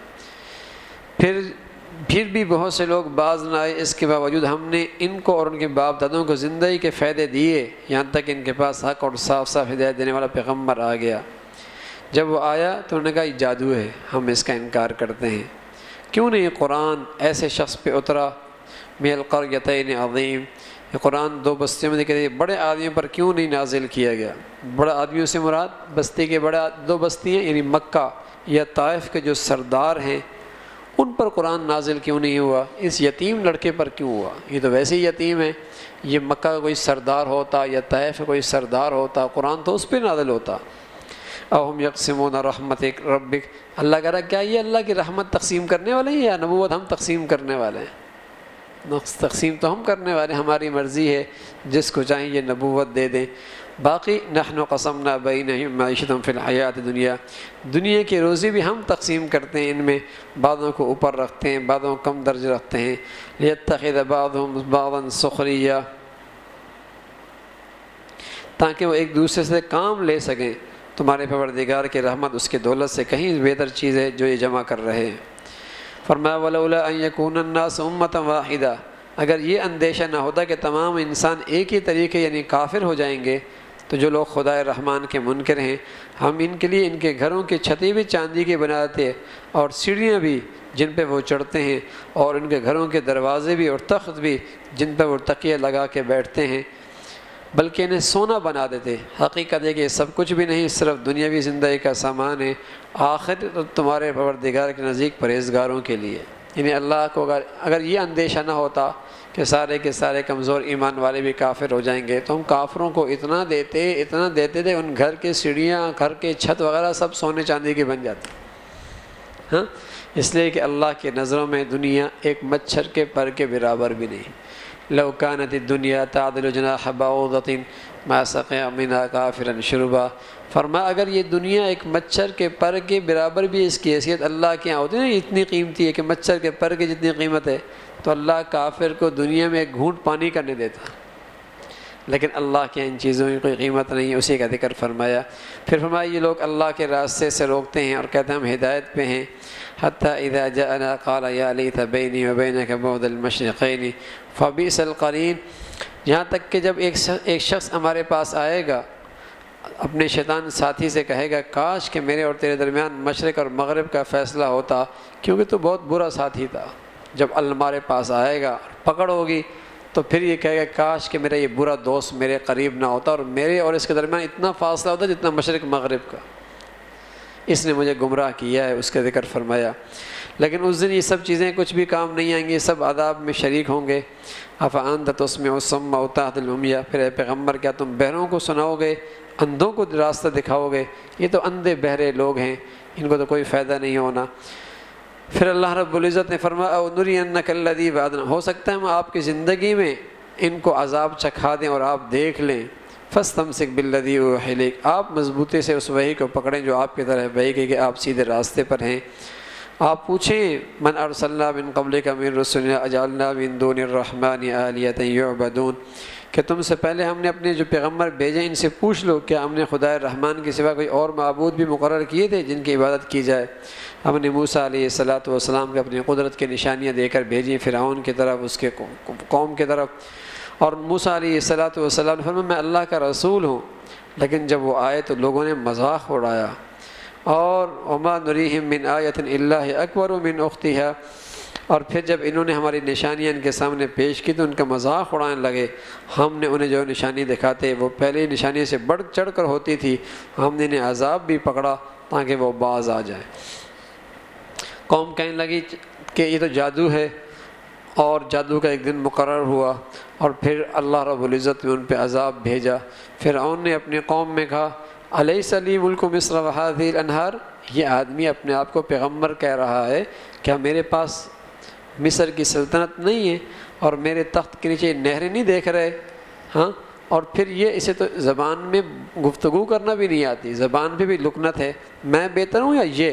Speaker 1: پھر بھی بہت سے لوگ باز نہ آئے، اس کے باوجود ہم نے ان کو اور ان کے باپ دادوں کو زندگی کے فائدے دیے، یہاں تک ان کے پاس حق اور صاف صاف ہدایت دینے والا پیغمبر آ گیا۔ جب وہ آیا تو انہوں نے کہا یہ جادو ہے، ہم اس کا انکار کرتے ہیں۔ کیوں نہیں یہ قرآن ایسے شخص پہ اترا من القریتین عظیم، یہ قرآن 2 بستیوں میں دیکھے بڑے آدمیوں پر کیوں نہیں نازل کیا گیا؟ بڑے آدمیوں سے مراد بستی کے بڑے 2 بستیاں یعنی مکہ یا طائف کے جو سردار ہیں ان پر قرآن نازل کیوں نہیں ہوا؟ اس یتیم لڑکے پر کیوں ہوا؟ یہ تو ویسے ہی یتیم ہے، یہ مکہ کا کوئی سردار ہوتا یا طائف کا کوئی سردار ہوتا قرآن تو اس پہ نازل ہوتا۔ اَوْهُمْ يَقْسِمُونَ رَحْمَتِ رَبِّكَ، اللہ کہہ رہا کیا یہ اللہ کی رحمت تقسیم کرنے والے ہیں یا نبوت ہم تقسیم کرنے والے ہیں؟ تقسیم تو ہم کرنے والے، ہماری مرضی ہے، جس کو چاہیں یہ نبوت دے دیں۔ باقی نحن قسمنا بینہم معیشتہم فی الحیات دنیا، دنیا کی روزی بھی ہم تقسیم کرتے ہیں، ان میں بعضوں کو اوپر رکھتے ہیں بعضوں کو کم درجہ رکھتے ہیں۔ لیتخذ بعضهم بعضا سخریا، تاکہ وہ ایک دوسرے سے کام لے سکیں۔ تمہارے پروردگار کی رحمت اس کے دولت سے کہیں بہتر چیز ہے جو یہ جمع کر رہے ہیں۔ فرمایا ولولا ان یکون الناس امۃ واحدہ، اگر یہ اندیشہ نہ ہوتا کہ تمام انسان ایک ہی طریقے یعنی کافر ہو جائیں گے، تو جو لوگ خدا رحمان کے منکر ہیں ہم ان کے لیے ان کے گھروں کی چھتیں بھی چاندی کی بناتے اور سیڑھیاں بھی جن پہ وہ چڑھتے ہیں، اور ان کے گھروں کے دروازے بھی اور تخت بھی جن پہ وہ تکیے لگا کے بیٹھتے ہیں۔ بلکہ انہیں سونا بنا دیتے۔ حقیقت ہے کہ یہ سب کچھ بھی نہیں، صرف دنیاوی زندگی کا سامان ہے، آخر تمہارے پروردگار کے نزدیک پرہیزگاروں کے لیے۔ یعنی اللہ کو اگر یہ اندیشہ نہ ہوتا کہ سارے کے سارے کمزور ایمان والے بھی کافر ہو جائیں گے، تو ہم کافروں کو اتنا دیتے تھے، ان گھر کے سیڑھیاں، گھر کے چھت وغیرہ سب سونے چاندی کے بن جاتے۔ ہاں، اس لیے کہ اللہ کی نظروں میں دنیا ایک مچھر کے پر کے برابر بھی نہیں۔ لو كانت الدنيا تعدل جناح بعوضة ما سقى منها كافرا شربا۔ فرمایا اگر یہ دنیا ایک مچھر کے پر کے برابر بھی اس کی حیثیت اللہ کے یہاں ہوتی ہے، اتنی قیمتی ہے کہ مچھر کے پر کی جتنی قیمت ہے، تو اللہ کافر کو دنیا میں ایک گھونٹ پانی کرنے دیتا، لیکن اللہ کے ان چیزوں کی کوئی قیمت نہیں ہے، اسی کا ذکر فرمایا۔ پھر فرمایا یہ لوگ اللہ کے راستے سے روکتے ہیں اور کہتے ہیں ہم ہدایت پہ ہیں۔ حتی اذا جاءنا قال یا لیت بینی وبینک بعد المشرقین فبئس القرین۔ یہاں تک کہ جب ایک شخص ہمارے پاس آئے گا، اپنے شیطان ساتھی سے کہے گا کاش کہ میرے اور تیرے درمیان مشرق اور مغرب کا فیصلہ ہوتا، کیونکہ تو بہت برا ساتھی تھا۔ جب ہمارے پاس آئے گا، پکڑ ہوگی، تو پھر یہ کہے گا کاش کہ میرا یہ برا دوست میرے قریب نہ ہوتا اور میرے اور اس کے درمیان اتنا فاصلہ ہوتا جتنا مشرق مغرب کا، اس نے مجھے گمراہ کیا ہے، اس کا ذکر فرمایا۔ لیکن اس دن یہ سب چیزیں کچھ بھی کام نہیں آئیں گی، سب عذاب میں شریک ہوں گے۔ افانت تسمع الصم وتهدي العمي، پھر اے پیغمبر کیا تم بہروں کو سناؤ گے، اندھوں کو راستہ دکھاؤ گے؟ یہ تو اندھے بہرے لوگ ہیں، ان کو تو کوئی فائدہ نہیں ہونا۔ پھر اللہ رب العزت نے فرمایا او نرینک الذی وعدنا، ہو سکتا ہے ہم آپ کی زندگی میں ان کو عذاب چکھا دیں اور آپ دیکھ لیں۔ فاستمسک بالذی اوحی الیک، آپ مضبوطی سے اس وحی کو پکڑیں جو آپ کی طرف وحی کی کہ آپ سیدھے راستے پر ہیں۔ آپ پوچھیں من ارسلنا من قبلک من رسلنا اجعلنا من دون الرحمن آلیۃ یعبدون، کہ تم سے پہلے ہم نے اپنے جو پیغمبر بھیجے ان سے پوچھ لو کیا ہم نے خدائے رحمان کے سوا کوئی اور معبود بھی مقرر کیے تھے جن کی عبادت کی جائے؟ ہم نے موسیٰ علیہ السلام کو اپنی قدرت کی نشانیاں دے کر بھیجی فرعون کی طرف، اس کے قوم کی طرف، اور موسیٰ علیہ السلام نے فرمایا میں اللہ کا رسول ہوں، لیکن جب وہ آئے تو لوگوں نے مذاق اڑایا، اور وما نریہم من آیۃ الا ہی اکبر من اختہا، اور پھر جب انہوں نے ہماری نشانیاں ان کے سامنے پیش کی تو ان کا مذاق اڑانے لگے۔ ہم نے انہیں جو نشانی دکھاتے وہ پہلے نشانی سے بڑھ چڑھ کر ہوتی تھی، ہم نے انہیں عذاب بھی پکڑا تاکہ وہ باز آ جائیں۔ قوم کہنے لگی کہ یہ تو جادو ہے، اور جادو کا ایک دن مقرر ہوا، اور پھر اللہ رب العزت نے ان پہ عذاب بھیجا۔ فرعون نے اپنی قوم میں کہا الیس لی ملک مصر وہذہ الانہار، یہ آدمی اپنے آپ کو پیغمبر کہہ رہا ہے، کیا میرے پاس مصر کی سلطنت نہیں ہے اور میرے تخت کے نیچے نہریں نہیں دیکھ رہے؟ ہاں، اور پھر یہ اسے تو زبان میں گفتگو کرنا بھی نہیں آتی، زبان پہ بھی لکنت ہے، میں بہتر ہوں یا یہ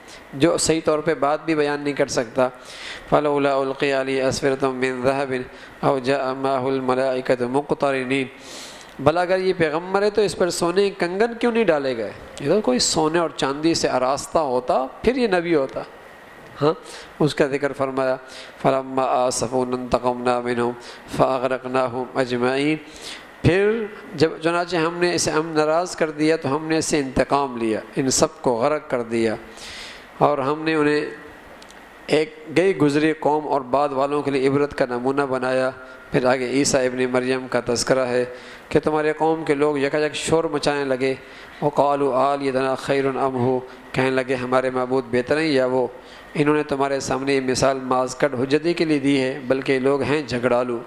Speaker 1: جو صحیح طور پہ بات بھی بیان نہیں کر سکتا؟ فلولا القی علیہ اسورۃ من ذہب او جاء معہ الملائکۃ مقترنین، بھلا اگر یہ پیغمبر ہے تو اس پر سونے کنگن کیوں نہیں ڈالے گئے؟ یہ تو کوئی سونے اور چاندی سے آراستہ ہوتا پھر یہ نبی ہوتا۔ ہاں، اس کا ذکر فرمایا فلما آسفونا انتقمنا منہم فاغرقناہم اجمعین، پھر جب چنانچہ ہم نے اسے ناراض کر دیا تو ہم نے اسے انتقام لیا، ان سب کو غرق کر دیا، اور ہم نے انہیں ایک گئی گزری قوم اور بعد والوں کے لیے عبرت کا نمونہ بنایا۔ پھر آگے عیسیٰ ابن مریم کا تذکرہ ہے کہ تمہارے قوم کے لوگ یکایک شور مچانے لگے، وقالوا آلیتنا خیر ام ہو، کہنے لگے ہمارے معبود بہتر ہیں یا وہ؟ انہوں نے تمہارے سامنے یہ مثال مازکٹ حجتی کے لیے دی ہے، بلکہ یہ لوگ ہیں جھگڑالو۔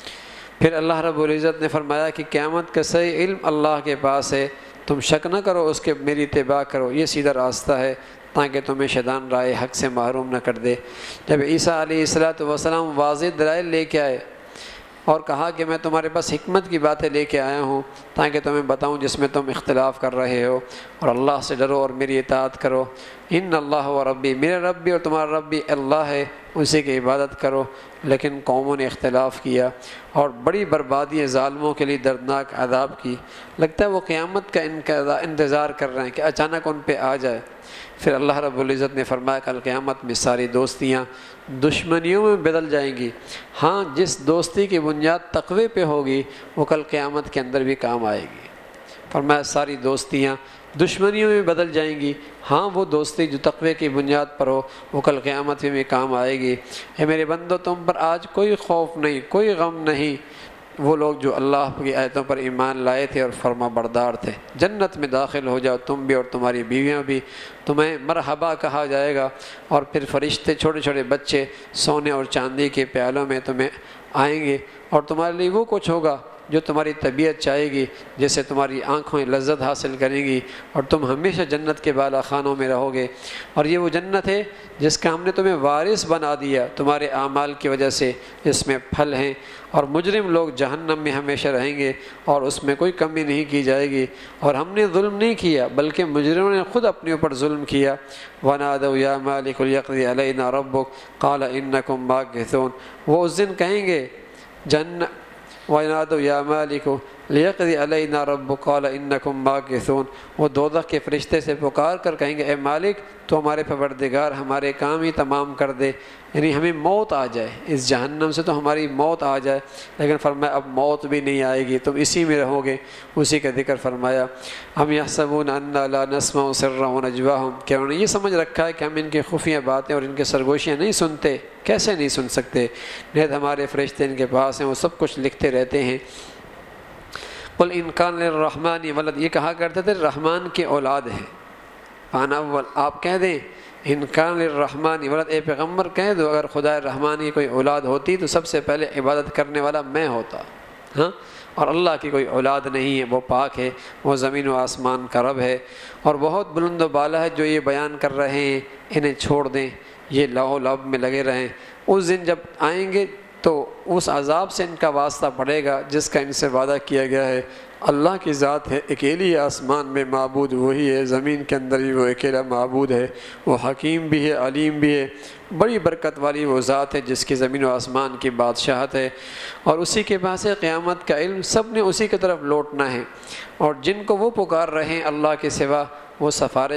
Speaker 1: پھر اللہ رب العزت نے فرمایا کہ قیامت کا صحیح علم اللہ کے پاس ہے، تم شک نہ کرو اس کے، میری اتباع کرو، یہ سیدھا راستہ ہے تاکہ تمہیں شیطان رائے حق سے محروم نہ کر دے۔ جب عیسیٰ علیہ السلام واضح دلائل لے کے آئے اور کہا کہ میں تمہارے پاس حکمت کی باتیں لے کے آیا ہوں تاکہ تمہیں بتاؤں جس میں تم اختلاف کر رہے ہو، اور اللہ سے ڈرو اور میری اطاعت کرو، ان اللہ و ربی، میرے رب بھی اور تمہارا رب بھی اللہ ہے، اسی کی عبادت کرو۔ لیکن قوموں نے اختلاف کیا اور بڑی بربادی ظالموں کے لیے دردناک عذاب کی۔ لگتا ہے وہ قیامت کا انتظار کر رہے ہیں کہ اچانک ان پہ آ جائے۔ پھر اللہ رب العزت نے فرمایا کل قیامت میں ساری دوستیاں دشمنیوں میں بدل جائیں گی، ہاں جس دوستی کی بنیاد تقوی پہ ہوگی وہ کل قیامت کے اندر بھی کام آئے گی۔ فرمایا ساری دوستیاں دشمنیوں میں بدل جائیں گی، ہاں وہ دوستی جو تقوی کی بنیاد پر ہو وہ کل قیامت میں کام آئے گی۔ اے میرے بندو، تم پر آج کوئی خوف نہیں، کوئی غم نہیں، وہ لوگ جو اللہ کی آیتوں پر ایمان لائے تھے اور فرما بردار تھے۔ جنت میں داخل ہو جاؤ تم بھی اور تمہاری بیویاں بھی، تمہیں مرحبا کہا جائے گا، اور پھر فرشتے چھوٹے چھوٹے بچے سونے اور چاندی کے پیالوں میں تمہیں آئیں گے، اور تمہارے لیے وہ کچھ ہوگا جو تمہاری طبیعت چاہے گی، جیسے تمہاری آنکھوں لذت حاصل کریں گی، اور تم ہمیشہ جنت کے بالا خانوں میں رہو گے۔ اور یہ وہ جنت ہے جس کا ہم نے تمہیں وارث بنا دیا تمہارے اعمال کی وجہ سے، جس میں پھل ہیں، اور مجرم لوگ جہنم میں ہمیشہ رہیں گے اور اس میں کوئی کمی نہیں کی جائے گی۔ اور ہم نے ظلم نہیں کیا بلکہ مجرموں نے خود اپنے اوپر ظلم کیا۔ وَنَادَوْا يَا مَالِكُ لِيَقْضِيَ عَلَيْنَا رَبُّكَ قَالَ إِنَّكُمْ مَاكِثُونَ، وہ اس دن کہیں گے وَنَادَوْا يَا مَالِكُ لِيَقْضِيَ عَلَيْنَا رَبُّكَ قَالَ إِنَّكُمْ مَاكِثُونَ، وہ دوزخ کے فرشتے سے پکار کر کہیں گے اے مالک تو ہمارے پروردگار ہمارے کام ہی تمام کر دے، یعنی ہمیں موت آ جائے، اس جہنم سے تو ہماری موت آ جائے، لیکن فرمایا اب موت بھی نہیں آئے گی، تم اسی میں رہو گے۔ اسی کا ذکر فرمایا ہم یحسبون انا لا نسمع سرهم ونجواهم، کہ انہوں نے یہ سمجھ رکھا ہے کہ ہم ان کی خفیہ باتیں اور ان کے سرگوشیاں نہیں سنتے، کیسے نہیں سن سکتے، نہایت ہمارے فرشتے ان کے پاس ہیں، وہ سب کچھ لکھتے رہتے ہیں۔ قل ان کان للرحمن ولد، یہ کہا کرتے تھے رحمان کی اولاد ہے، آنا اول، آپ کہہ دیں ان کان للرحمن ولد، اے پیغمبر کہہ دو اگر خدا الرحمن کی کوئی اولاد ہوتی تو سب سے پہلے عبادت کرنے والا میں ہوتا، ہاں، اور اللہ کی کوئی اولاد نہیں ہے، وہ پاک ہے، وہ زمین و آسمان کا رب ہے، اور بہت بلند و بالا ہے۔ جو یہ بیان کر رہے ہیں انہیں چھوڑ دیں، یہ لہو لعب میں لگے رہیں، اس دن جب آئیں گے تو اس عذاب سے ان کا واسطہ پڑے گا جس کا ان سے وعدہ کیا گیا ہے۔ اللہ کی ذات ہے، اکیلی آسمان میں معبود وہی ہے، زمین کے اندر بھی وہ اکیلا معبود ہے، وہ حکیم بھی ہے، علیم بھی ہے، بڑی برکت والی وہ ذات ہے جس کی زمین و آسمان کی بادشاہت ہے، اور اسی کے پاس ہے قیامت کا علم، سب نے اسی کی طرف لوٹنا ہے۔ اور جن کو وہ پکار رہے ہیں اللہ کے سوا، وہ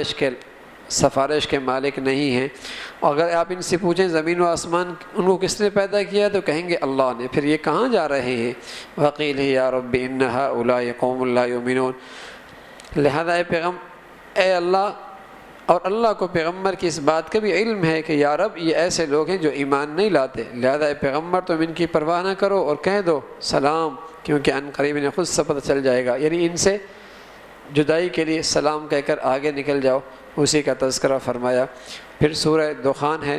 Speaker 1: سفارش کے مالک نہیں ہیں۔ اگر آپ ان سے پوچھیں زمین و آسمان ان کو کس نے پیدا کیا تو کہیں گے اللہ نے، پھر یہ کہاں جا رہے ہیں؟ وقیل یا رب ان ہؤلاء قوم لا یؤمنون، لہذا اے اللہ، اور اللہ کو پیغمبر کی اس بات کا بھی علم ہے کہ یا رب یہ ایسے لوگ ہیں جو ایمان نہیں لاتے، لہذا اے پیغمبر تم ان کی پرواہ نہ کرو اور کہہ دو سلام، کیونکہ ان قریب انہیں خود سے پتہ چل جائے گا، یعنی ان سے جدائی کے لیے سلام کہہ کر آگے نکل جاؤ، اسی کا تذکرہ فرمایا۔ پھر سورہ دخان ہے،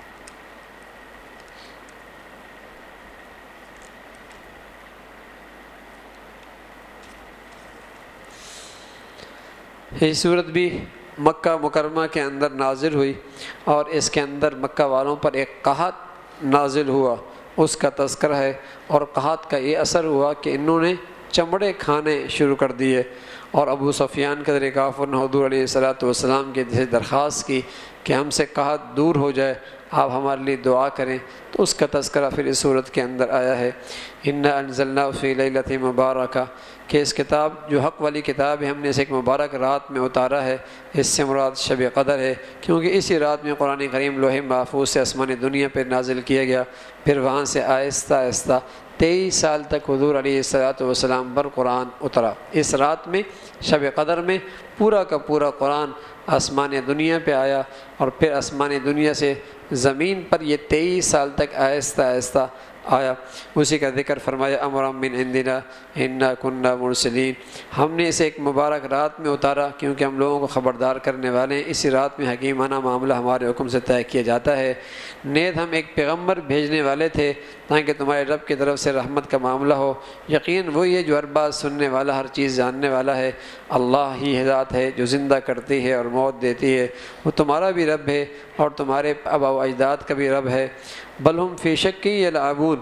Speaker 1: یہ صورت بھی مکہ مکرمہ کے اندر نازل ہوئی، اور اس کے اندر مکہ والوں پر ایک قحط نازل ہوا، اس کا تذکرہ ہے، اور قحط کا یہ اثر ہوا کہ انہوں نے چمڑے کھانے شروع کر دیے، اور ابو سفیان کے ذریعے کافر نے حضور علیہ السلام کے جیسے درخواست کی کہ ہم سے قحط دور ہو جائے، آپ ہمارے لیے دعا کریں، تو اس کا تذکرہ پھر اس صورت کے اندر آیا ہے۔ انا انزلناہ فی لیلۃ مبارکہ، کہ اس کتاب جو حق والی کتاب ہے ہم نے اسے ایک مبارک رات میں اتارا ہے، اس سے مراد شب قدر ہے، کیونکہ اسی رات میں قرآن کریم لوح محفوظ سے آسمان دنیا پر نازل کیا گیا، پھر وہاں سے آہستہ آہستہ 23 سال تک حضور علیہ السلام پر قرآن اترا۔ اس رات میں شب قدر میں پورا کا پورا قرآن آسمان دنیا پہ آیا، اور پھر آسمان دنیا سے زمین پر یہ 23 سال تک آہستہ آہستہ آیا۔ اسی کا ذکر فرمایا امرا من عندنا انا کنا مرسلین، ہم نے اسے ایک مبارک رات میں اتارا کیونکہ ہم لوگوں کو خبردار کرنے والے ہیں، اسی رات میں حکیمانہ معاملہ ہمارے حکم سے طے کیا جاتا ہے، نیز ہم ایک پیغمبر بھیجنے والے تھے تاکہ تمہارے رب کی طرف سے رحمت کا معاملہ ہو، یقین وہی ہے جو ہر بات سننے والا، ہر چیز جاننے والا ہے، اللہ ہی ذات ہے جو زندہ کرتی ہے اور موت دیتی ہے، وہ تمہارا بھی رب ہے اور تمہارے آبا و اجداد کا بھی رب ہے۔ بل ہم فی شک یلعبون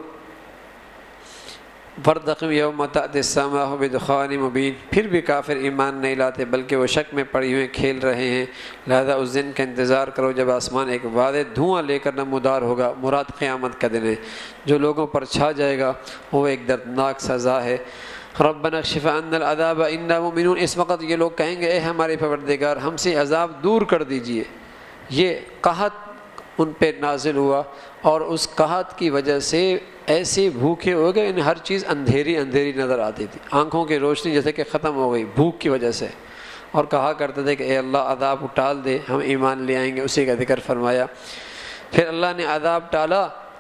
Speaker 1: فارتقب یوم تأتی السماء بدخان مبین، پھر بھی کافر ایمان نہیں لاتے بلکہ وہ شک میں پڑی ہوئے کھیل رہے ہیں، لہذا اس دن کا انتظار کرو جب آسمان ایک واضح دھواں لے کر نمودار ہوگا، مراد قیامت کا دن ہے، جو لوگوں پر چھا جائے گا وہ ایک دردناک سزا ہے۔ ربنا اکشف عنا العذاب انا مؤمنون، اس وقت یہ لوگ کہیں گے اے ہمارے پروردگار ہم سے عذاب دور کر دیجئے۔ یہ قحط ان پہ نازل ہوا، اور اس قحط کی وجہ سے ایسے بھوکے ہو گئے، انہیں ہر چیز اندھیری اندھیری نظر آتی تھی، آنکھوں کی روشنی جیسے کہ ختم ہو گئی بھوک کی وجہ سے، اور کہا کرتے تھے کہ اے اللہ عذاب ٹال دے ہم ایمان لے آئیں گے، اسی کا ذکر فرمایا۔ پھر اللہ نے عذاب ٹالا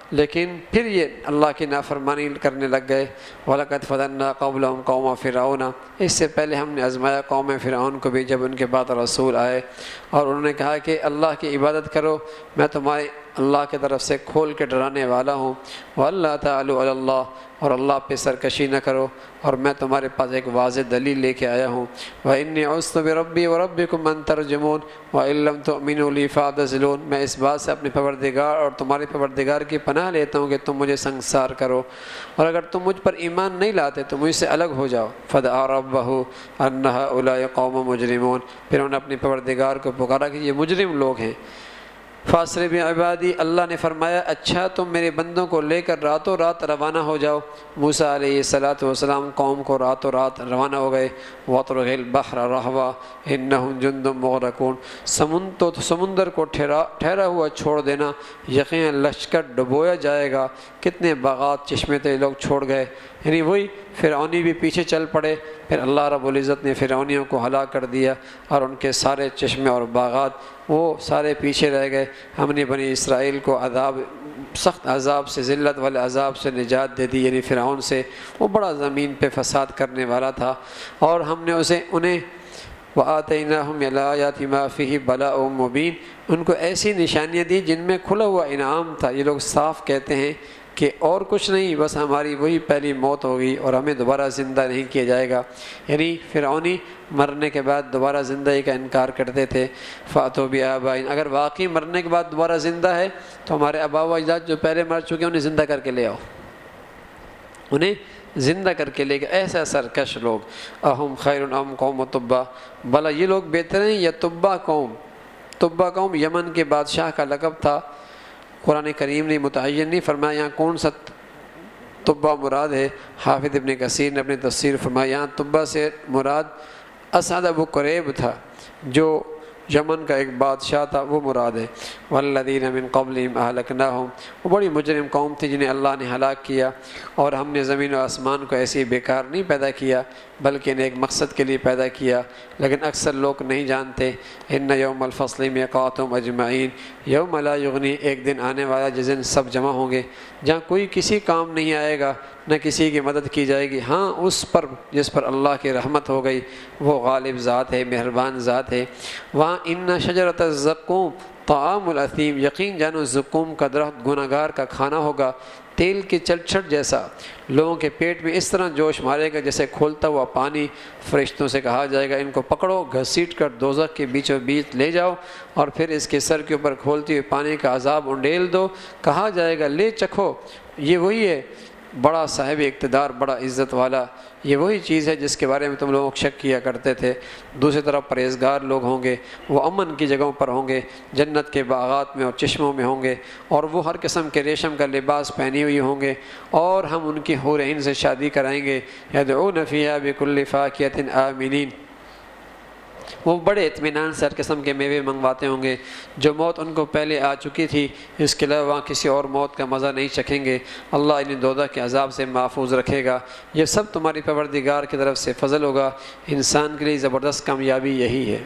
Speaker 1: لیکن پھر یہ اللہ کی نافرمانی کرنے لگ گئے۔ وَلَقَدْ فَتَنَّا قَبْلَهُمْ قَوْمَ فِرْعَوْنَ، اس سے پہلے ہم نے آزمایا قوم فرعون کو بھی جب ان کے بعد رسول آئے اور انہوں نے کہا کہ اللہ کی عبادت کرو، میں تمہارے اللہ کی طرف سے کھول کے ڈرانے والا ہوں، وَأَلَّا تَعْلُوا عَلَى اللَّهِ، اور اللہ پہ سرکشی نہ کرو، اور میں تمہارے پاس ایک واضح دلیل لے کے آیا ہوں۔ وَإِنِّي عُذْتُ بِرَبِّي وَرَبِّكُمْ أَن تَرْجُمُونِ وَإِن لَّمْ تُؤْمِنُوا لِي فَاعْتَزِلُونِ، میں اس بات سے اپنے پروردگار اور تمہارے پروردگار کی پناہ لیتا ہوں کہ تم مجھے سنگسار کرو، اور اگر تم مجھ پر ایمان نہیں لاتے تو مجھ سے الگ ہو جاؤ۔ فَدَعَا رَبَّهُ أَنَّ هَؤُلَاءِ قَوْمٌ مُجْرِمُونَ، پھر انہوں نے اپنے پروردگار کو پکارا کہ یہ مجرم لوگ ہیں۔ فاسر بعبادی، اللہ نے فرمایا اچھا تم میرے بندوں کو لے کر راتوں رات روانہ ہو جاؤ۔ موسیٰ علیہ السلام قوم کو راتوں رات روانہ ہو گئے۔ وَاطْرُقِ الْبَحْرَ رَهْوًا إِنَّهُمْ جُنْدٌ مُغْرَقُونَ، تو سمندر کو ٹھہرا ہوا چھوڑ دینا، یقیناً لشکر ڈبویا جائے گا۔ کتنے باغات چشمے تھے لوگ چھوڑ گئے، یعنی وہی فرعونی بھی پیچھے چل پڑے، پھر اللہ رب العزت نے فرعونیوں کو ہلاک کر دیا اور ان کے سارے چشمے اور باغات وہ سارے پیچھے رہ گئے۔ ہم نے بنی اسرائیل کو سخت عذاب سے، ذلت والے عذاب سے نجات دے دی، یعنی فرعون سے، وہ بڑا زمین پہ فساد کرنے والا تھا، اور ہم نے انہیں وَآتَيْنَاهُمْ الْآيَاتِ مَا فِيهِ بَلَاءٌ مُبِينٌ، ان کو ایسی نشانیاں دی جن میں کھلا ہوا انعام تھا۔ یہ لوگ صاف کہتے ہیں کہ اور کچھ نہیں، بس ہماری وہی پہلی موت ہوگی اور ہمیں دوبارہ زندہ نہیں کیا جائے گا، یعنی فرعونی مرنے کے بعد دوبارہ زندگی کا انکار کرتے تھے۔ فَأْتُوا بِآبَائِنَا، اگر واقعی مرنے کے بعد دوبارہ زندہ ہے تو ہمارے آباء و اجداد جو پہلے مر چکے ہیں انہیں زندہ کر کے لے آؤ، انہیں زندہ کر کے لے گئے۔ ایسا سرکش لوگ۔ اہم خیر ام قوم تبا، بھلا یہ لوگ بہتر ہیں یا تبا قوم؟ تبا قوم یمن کے بادشاہ کا لقب تھا، قرآن کریم نے متعین نہیں فرمایا یہاں کون سا تبا مراد ہے۔ حافظ ابن کثیر نے اپنی تفسیر فرمایا یہاں تبا سے مراد اسعد ابو قریب تھا جو یمن کا ایک بادشاہ تھا، وہ مراد ہے۔ والذین من قبلہم اہلکناہم، وہ بڑی مجرم قوم تھی جنہیں اللہ نے ہلاک کیا، اور ہم نے زمین و آسمان کو ایسی بیکار نہیں پیدا کیا بلکہ انہیں ایک مقصد کے لیے پیدا کیا، لیکن اکثر لوگ نہیں جانتے۔ ان یوم الفصل میقاتہم اجمعین، یوم لا یغنی، ایک دن آنے والا جس دن سب جمع ہوں گے، جہاں کوئی کسی کام نہیں آئے گا، نہ کسی کی مدد کی جائے گی، ہاں اس پر جس پر اللہ کی رحمت ہو گئی، وہ غالب ذات ہے، مہربان ذات ہے۔ وہاں ان شجرۃ الزقوم طعام الاثیم، یقین جانو زقوم کا درخت گنہگار کا کھانا ہوگا، تیل کی چلچھٹ جیسا، لوگوں کے پیٹ میں اس طرح جوش مارے گا جیسے کھولتا ہوا پانی۔ فرشتوں سے کہا جائے گا ان کو پکڑو، گھسیٹ کر دوزخ کے بیچوں بیچ لے جاؤ، اور پھر اس کے سر کے اوپر کھولتے ہوئے پانی کا عذاب انڈیل دو۔ کہا جائے گا لے چکھو، یہ وہی ہے بڑا صاحب اقتدار، بڑا عزت والا، یہ وہی چیز ہے جس کے بارے میں تم لوگ شک کیا کرتے تھے۔ دوسری طرف پرہیزگار لوگ ہوں گے، وہ امن کی جگہوں پر ہوں گے، جنت کے باغات میں اور چشموں میں ہوں گے، اور وہ ہر قسم کے ریشم کا لباس پہنی ہوئی ہوں گے، اور ہم ان کی حور عین سے شادی کرائیں گے۔ یدعون فیہا بکل فاکہۃ آمنین، وہ بڑے اطمینان سے ہر قسم کے میوے منگواتے ہوں گے۔ جو موت ان کو پہلے آ چکی تھی، اس کے علاوہ وہاں کسی اور موت کا مزہ نہیں چکھیں گے۔ اللہ انہیں دوزخ کے عذاب سے محفوظ رکھے گا۔ یہ سب تمہاری پروردگار کی طرف سے فضل ہوگا، انسان کے لیے زبردست کامیابی یہی ہے۔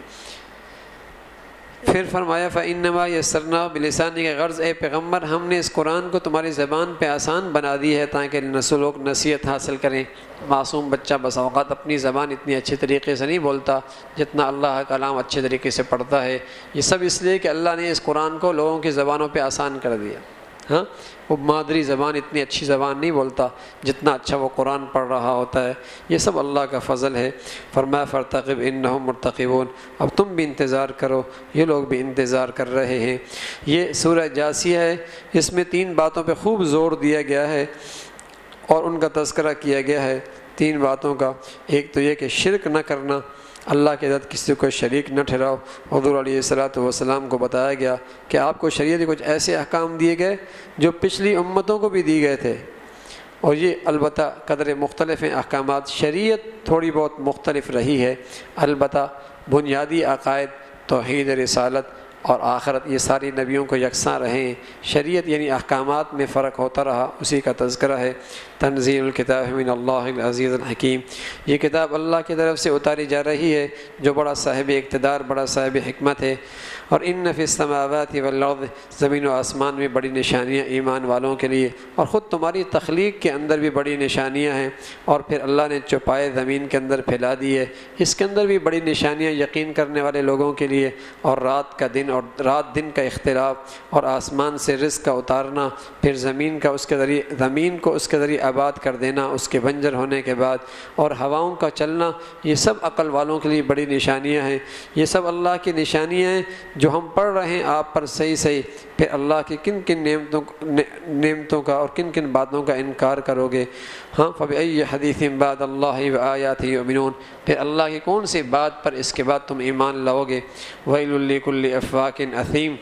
Speaker 1: پھر فرمایا فَإِنَّمَا يَسَّرْنَاهُ بِلِسَانِكَ، غرض اے پیغمبر ہم نے اس قرآن کو تمہاری زبان پہ آسان بنا دی ہے تاکہ لوگ نصیحت حاصل کریں۔ معصوم بچہ بس اوقات اپنی زبان اتنی اچھے طریقے سے نہیں بولتا جتنا اللہ کا کلام اچھے طریقے سے پڑھتا ہے۔ یہ سب اس لیے کہ اللہ نے اس قرآن کو لوگوں کی زبانوں پہ آسان کر دیا۔ ہاں وہ مادری زبان اتنی اچھی زبان نہیں بولتا جتنا اچھا وہ قرآن پڑھ رہا ہوتا ہے۔ یہ سب اللہ کا فضل ہے۔ فرمایا فارتقب انہم مرتقبون، اب تم بھی انتظار کرو، یہ لوگ بھی انتظار کر رہے ہیں۔ یہ سورہ جاسیہ ہے، اس میں 3 باتوں پہ خوب زور دیا گیا ہے اور ان کا تذکرہ کیا گیا ہے۔ 3 باتوں کا، ایک تو یہ کہ شرک نہ کرنا، اللہ کے ساتھ کسی کو شریک نہ ٹھہراؤ۔ حضور علیہ السلام کو بتایا گیا کہ آپ کو شریعت کے کچھ ایسے احکام دیے گئے جو پچھلی امتوں کو بھی دیے گئے تھے، اور یہ البتہ قدر مختلف ہیں احکامات، شریعت تھوڑی بہت مختلف رہی ہے، البتہ بنیادی عقائد توحید رسالت اور آخرت یہ ساری نبیوں کو یکساں رہے ہیں۔ شریعت یعنی احکامات میں فرق ہوتا رہا، اسی کا تذکرہ ہے۔ تنزیل الکتاب من اللہ العزیز الحکیم، یہ کتاب اللہ کی طرف سے اتاری جا رہی ہے جو بڑا صاحب اقتدار، بڑا صاحب حکمت ہے۔ اور ان فی السماوات والارض، زمین و آسمان میں بڑی نشانیاں ایمان والوں کے لیے، اور خود تمہاری تخلیق کے اندر بھی بڑی نشانیاں ہیں، اور پھر اللہ نے چوپائے زمین کے اندر پھیلا دی ہے، اس کے اندر بھی بڑی نشانیاں یقین کرنے والے لوگوں کے لیے، اور رات کا دن اور رات دن کا اختلاف، اور آسمان سے رزق کا اتارنا، پھر زمین کو اس کے ذریعے آباد کر دینا اس کے بنجر ہونے کے بعد، اور ہواؤں کا چلنا، یہ سب عقل والوں کے لیے بڑی نشانیاں ہیں۔ یہ سب اللہ کی نشانیاں ہیں جو ہم پڑھ رہے ہیں آپ پر صحیح۔ پھر اللہ کی کن کن نعمتوں کا اور کن کن باتوں کا انکار کرو گے؟ ہاں، فبأي حدیث بعد اللہ وآیاتہ یؤمنون، پھر اللہ کی کون سی بات پر اس کے بعد تم ایمان لاؤ گے؟ ویل لکل افاک اثیم،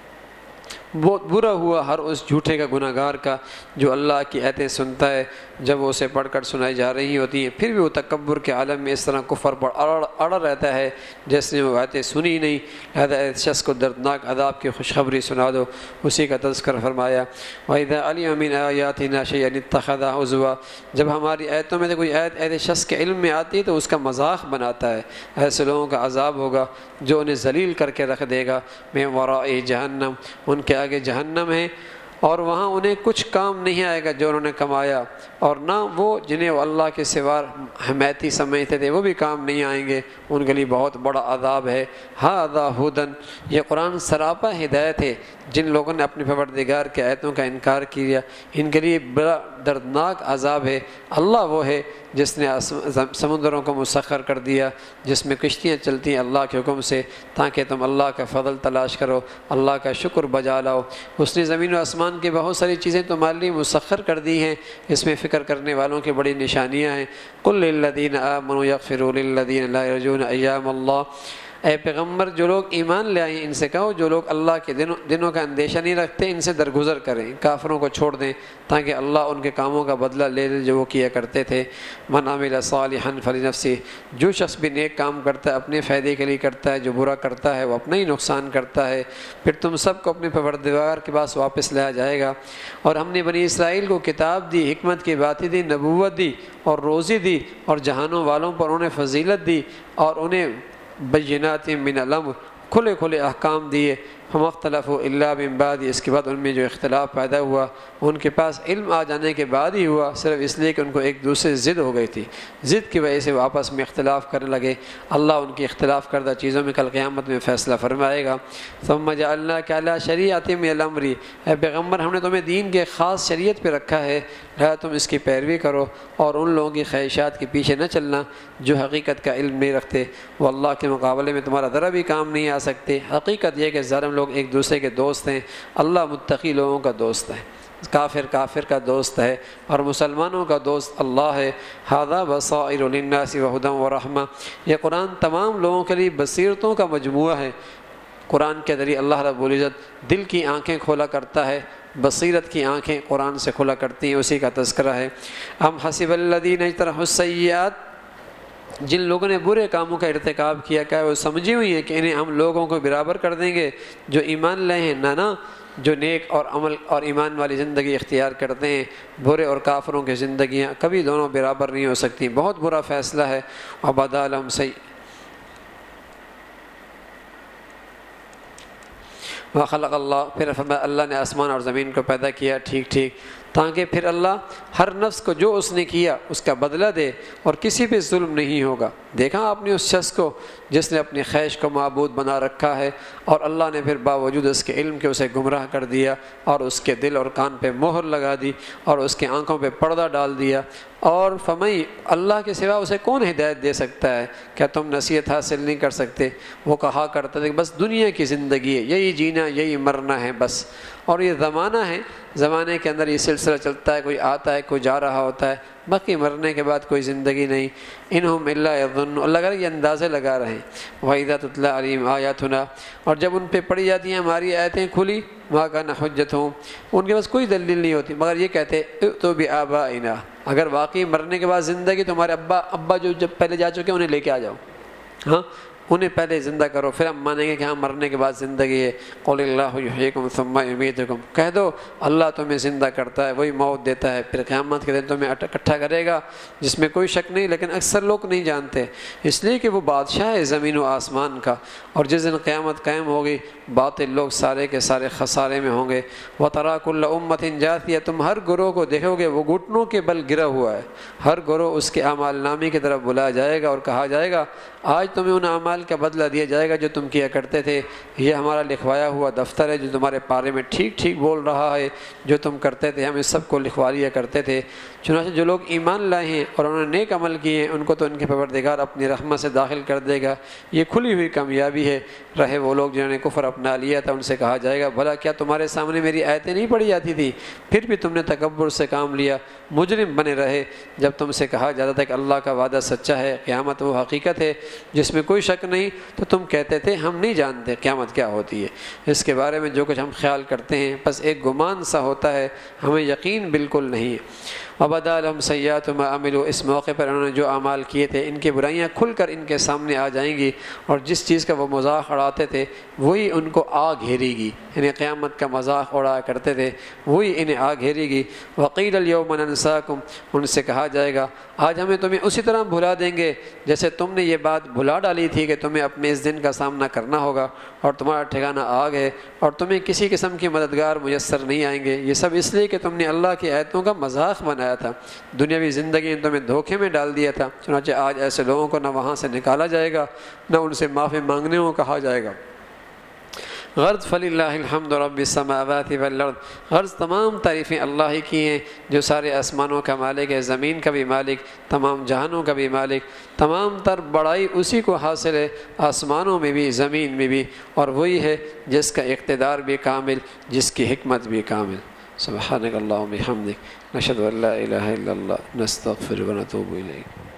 Speaker 1: بہت برا ہوا ہر اس جھوٹے کا گناہ گار کا جو اللہ کی آیتیں سنتا ہے، جب وہ اسے پڑھ کر سنائی جا رہی ہوتی ہیں پھر بھی وہ تکبر کے عالم میں اس طرح کفر پر اڑا رہتا ہے جس نے وہ آیتیں سنی ہی نہیں۔ لہذا اس شخص کو دردناک عذاب کی خوشخبری سنا دو، اسی کا تذکر فرمایا۔ وَإِذَا عَلِمَ مِنْ آيَاتِنَا شَيْئًا اتَّخَذَهُ هُزُوًا، جب ہماری آیتوں میں سے کوئی آیت ایسے شخص کے علم میں آتی ہے تو اس کا مذاق بناتا ہے۔ ایسے لوگوں کا عذاب ہوگا جو انہیں ذلیل کر کے رکھ دے گا۔ مِن وَرَائِهِ جہنم، ان کے آگے جہنم ہے، اور وہاں انہیں کچھ کام نہیں آئے گا جو انہوں نے کمایا، اور نہ وہ جنہیں وہ اللہ کے سوا حمیتی سمجھتے تھے وہ بھی کام نہیں آئیں گے، ان کے لیے بہت بڑا عذاب ہے۔ ھذا ھدی، یہ قرآن سراپا ہدایت ہے۔ جن لوگوں نے اپنے پروردگار کے آیتوں کا انکار کیا ان کے لیے بڑا دردناک عذاب ہے۔ اللہ وہ ہے جس نے سمندروں کو مسخر کر دیا، جس میں کشتیاں چلتی ہیں اللہ کے حکم سے، تاکہ تم اللہ کا فضل تلاش کرو، اللہ کا شکر بجا لاؤ۔ اس نے زمین و آسمان کی بہت ساری چیزیں تمہارے لیے مسخر کر دی ہیں، اس میں فکر کرنے والوں کی بڑی نشانیاں ہیں۔ قل للذین آمنوا یغفروا للذین لا یرجون ایام اللہ، اے پیغمبر جو لوگ ایمان لے آئے ہیں ان سے کہو جو لوگ اللہ کے دنوں کا اندیشہ نہیں رکھتے ان سے درگزر کریں، کافروں کو چھوڑ دیں تاکہ اللہ ان کے کاموں کا بدلہ لے لے جو وہ کیا کرتے تھے۔ من عمل صالحا فلنفسہ، جو شخص بھی نیک کام کرتا ہے اپنے فائدے کے لیے کرتا ہے، جو برا کرتا ہے وہ اپنا ہی نقصان کرتا ہے، پھر تم سب کو اپنے پروردگار کے پاس واپس لایا جائے گا۔ اور ہم نے بنی اسرائیل کو کتاب دی، حکمت کی باتیں دی، نبوت دی اور روزی دی، اور جہانوں والوں پر انہیں فضیلت دی، اور انہیں بینات من الامر، کھلے کھلے احکام دیے۔ فما اختلفوا الا من بعد، اس کے بعد ان میں جو اختلاف پیدا ہوا ان کے پاس علم آ جانے کے بعد ہی ہوا، صرف اس لیے کہ ان کو ایک دوسرے سے ضد ہو گئی تھی، ضد کی وجہ سے وہ آپس میں اختلاف کرنے لگے۔ اللہ ان کی اختلاف کردہ چیزوں میں کل قیامت میں فیصلہ فرمائے گا۔ ثم جعلناک علی شریعۃ من الامر، اے پیغمبر ہم نے تمہیں دین کے خاص شریعت پہ رکھا ہے، لہذا تم اس کی پیروی کرو اور ان لوگوں کی خواہشات کے پیچھے نہ چلنا جو حقیقت کا علم نہیں رکھتے، وہ اللہ کے مقابلے میں تمہارا ذرا بھی کام نہیں آ سکتے۔ حقیقت یہ کہ ظالم لوگ ایک دوسرے کے دوست ہیں، اللہ متقی لوگوں کا دوست ہے، کافر کا دوست ہے، اور مسلمانوں کا دوست اللہ ہے۔ ھذا بصائر للناس وہدی ورحمہ، یہ قرآن تمام لوگوں کے لیے بصیرتوں کا مجموعہ ہے۔ قرآن کے ذریعے اللہ رب العزت دل کی آنکھیں کھولا کرتا ہے، بصیرت کی آنکھیں قرآن سے کھلا کرتی ہیں، اسی کا تذکرہ ہے۔ ام حسب الذین اجترحوا السیئات، جن لوگوں نے برے کاموں کا ارتکاب کیا، کیا وہ سمجھی ہوئی ہیں کہ انہیں ہم لوگوں کو برابر کر دیں گے جو ایمان لائے ہیں؟ نہ، جو نیک اور عمل اور ایمان والی زندگی اختیار کرتے ہیں، برے اور کافروں کی زندگیاں کبھی دونوں برابر نہیں ہو سکتی، بہت برا فیصلہ ہے۔ وبدا لهم وخلق اللہ، پھر فرمایا اللہ نے آسمان اور زمین کو پیدا کیا ٹھیک تاکہ پھر اللہ ہر نفس کو جو اس نے کیا اس کا بدلہ دے اور کسی پہ ظلم نہیں ہوگا۔ دیکھا آپ نے اس شخص کو جس نے اپنی خواہش کو معبود بنا رکھا ہے، اور اللہ نے پھر باوجود اس کے علم کے اسے گمراہ کر دیا، اور اس کے دل اور کان پہ مہر لگا دی، اور اس کے آنکھوں پہ پردہ ڈال دیا۔ اور فرمائی اللہ کے سوا اسے کون ہدایت دے سکتا ہے؟ کیا تم نصیحت حاصل نہیں کر سکتے؟ وہ کہا کرتا تھا کہ بس دنیا کی زندگی ہے، یہی جینا یہی مرنا ہے بس، اور یہ زمانہ ہے، زمانے کے اندر یہ سلسلہ چلتا ہے، کوئی آتا ہے کوئی جا رہا ہوتا ہے، باقی مرنے کے بعد کوئی زندگی نہیں۔ انہم الا یظنون، اللہ کہہ رہا ہے یہ اندازے لگا رہے ہیں۔ وَإِذَا تُتْلَىٰ عَلَيْهِمْ آیاتنا، اور جب ان پہ پڑھی جاتی ہیں ہماری آیتیں کھلی، مَا كَانَ حُجَّتُهُمْ، ان کے پاس کوئی دلیل نہیں ہوتی مگر یہ کہتے ائتوا بِآبَائِنَا، اگر واقعی مرنے کے بعد زندگی تمہارے ابا جو جب پہلے جا چکے انہیں لے کے آ جاؤ۔ ہاں، انہیں پہلے زندہ کرو، پھر ہم مانیں گے کہ ہاں مرنے کے بعد زندگی ہے۔ قل اللہ یحییکم ثم یمیتکم، کہہ دو اللہ تمہیں زندہ کرتا ہے، وہی موت دیتا ہے، پھر قیامت کے دن تمہیں اکٹھا کرے گا، جس میں کوئی شک نہیں، لیکن اکثر لوگ نہیں جانتے، اس لیے کہ وہ بادشاہ ہے زمین و آسمان کا، اور جس دن قیامت قائم ہوگی باطل لوگ سارے کے سارے خسارے میں ہوں گے۔ وَتَرَىٰ كُلَّ أُمَّةٍ جَاثِيَةٍ، تم ہر گروہ کو دیکھو گے وہ گھٹنوں کے بل گرا ہوا ہے، ہر گروہ اس کے اعمال نامے کی طرف بلایا جائے گا اور کہا جائے گا آج تمہیں ان اعمال کا بدلہ دیا جائے گا جو تم کیا کرتے تھے، یہ ہمارا لکھوایا ہوا دفتر ہے جو تمہارے بارے میں ٹھیک ٹھیک بول رہا ہے، جو تم کرتے تھے ہم اس سب کو لکھوا لیا کرتے تھے۔ چنانچہ جو لوگ ایمان لائے ہیں اور انہوں نے نیک عمل کیے ہیں ان کو تو ان کے پروردگار اپنی رحمت سے داخل کر دے گا، یہ کھلی ہوئی کامیابی ہے۔ رہے وہ لوگ جنہوں نے کفر اپنا لیا تھا، ان سے کہا جائے گا بھلا کیا تمہارے سامنے میری آیتیں نہیں پڑھی جاتی تھی، پھر بھی تم نے تکبر سے کام لیا، مجرم بنے رہے۔ جب تم سے کہا جاتا تھا کہ اللہ کا وعدہ سچا ہے، قیامت وہ حقیقت ہے جس میں کوئی شک نہیں، تو تم کہتے تھے ہم نہیں جانتے قیامت کیا ہوتی ہے، اس کے بارے میں جو کچھ ہم خیال کرتے ہیں بس ایک گمان سا ہوتا ہے، ہمیں یقین بالکل نہیں ہے۔ وَبَدَا لَهُمْ سَيِّئَاتُ مَا عَمِلُوا، اس موقع پر انہوں نے جو اعمال کیے تھے ان کی برائیاں کھل کر ان کے سامنے آ جائیں گی، اور جس چیز کا وہ مذاق اڑاتے تھے وہی ان کو آ گھیرے گی، یعنی قیامت کا مذاق اڑایا کرتے تھے وہی انہیں آ گھیرے گی۔ وَقِيلَ الْيَوْمَ نَنسَاكُمْ، ان سے کہا جائے گا آج ہمیں تمہیں اسی طرح بھلا دیں گے جیسے تم نے یہ بات بھلا ڈالی تھی کہ تمہیں اپنے اس دن کا سامنا کرنا ہوگا اور تمہارا ٹھکانہ آگ ہے، اور تمہیں کسی قسم کے مددگار میسر نہیں آئیں گے، یہ سب اس لیے کہ تم نے اللہ کی آیتوں کا مذاق بنایا تھا، دنیاوی زندگی نے تمہیں دھوکے میں ڈال دیا تھا۔ چنانچہ آج ایسے لوگوں کو نہ وہاں سے نکالا جائے گا نہ ان سے معافی مانگنے کو کہا جائے گا۔ غرض فللہ الحمد رب السماوات والارض، غرض تمام تعریفیں اللہ ہی کی ہیں جو سارے آسمانوں کا مالک ہے، زمین کا بھی مالک، تمام جہانوں کا بھی مالک، تمام تر بڑائی اسی کو حاصل ہے، آسمانوں میں بھی زمین میں بھی، اور وہی ہے جس کا اقتدار بھی کامل، جس کی حکمت بھی کامل۔ سبحانک اللہم بحمدک، نشہد ان لا الہ الا اللہ، نستغفرک و نتوب الیک۔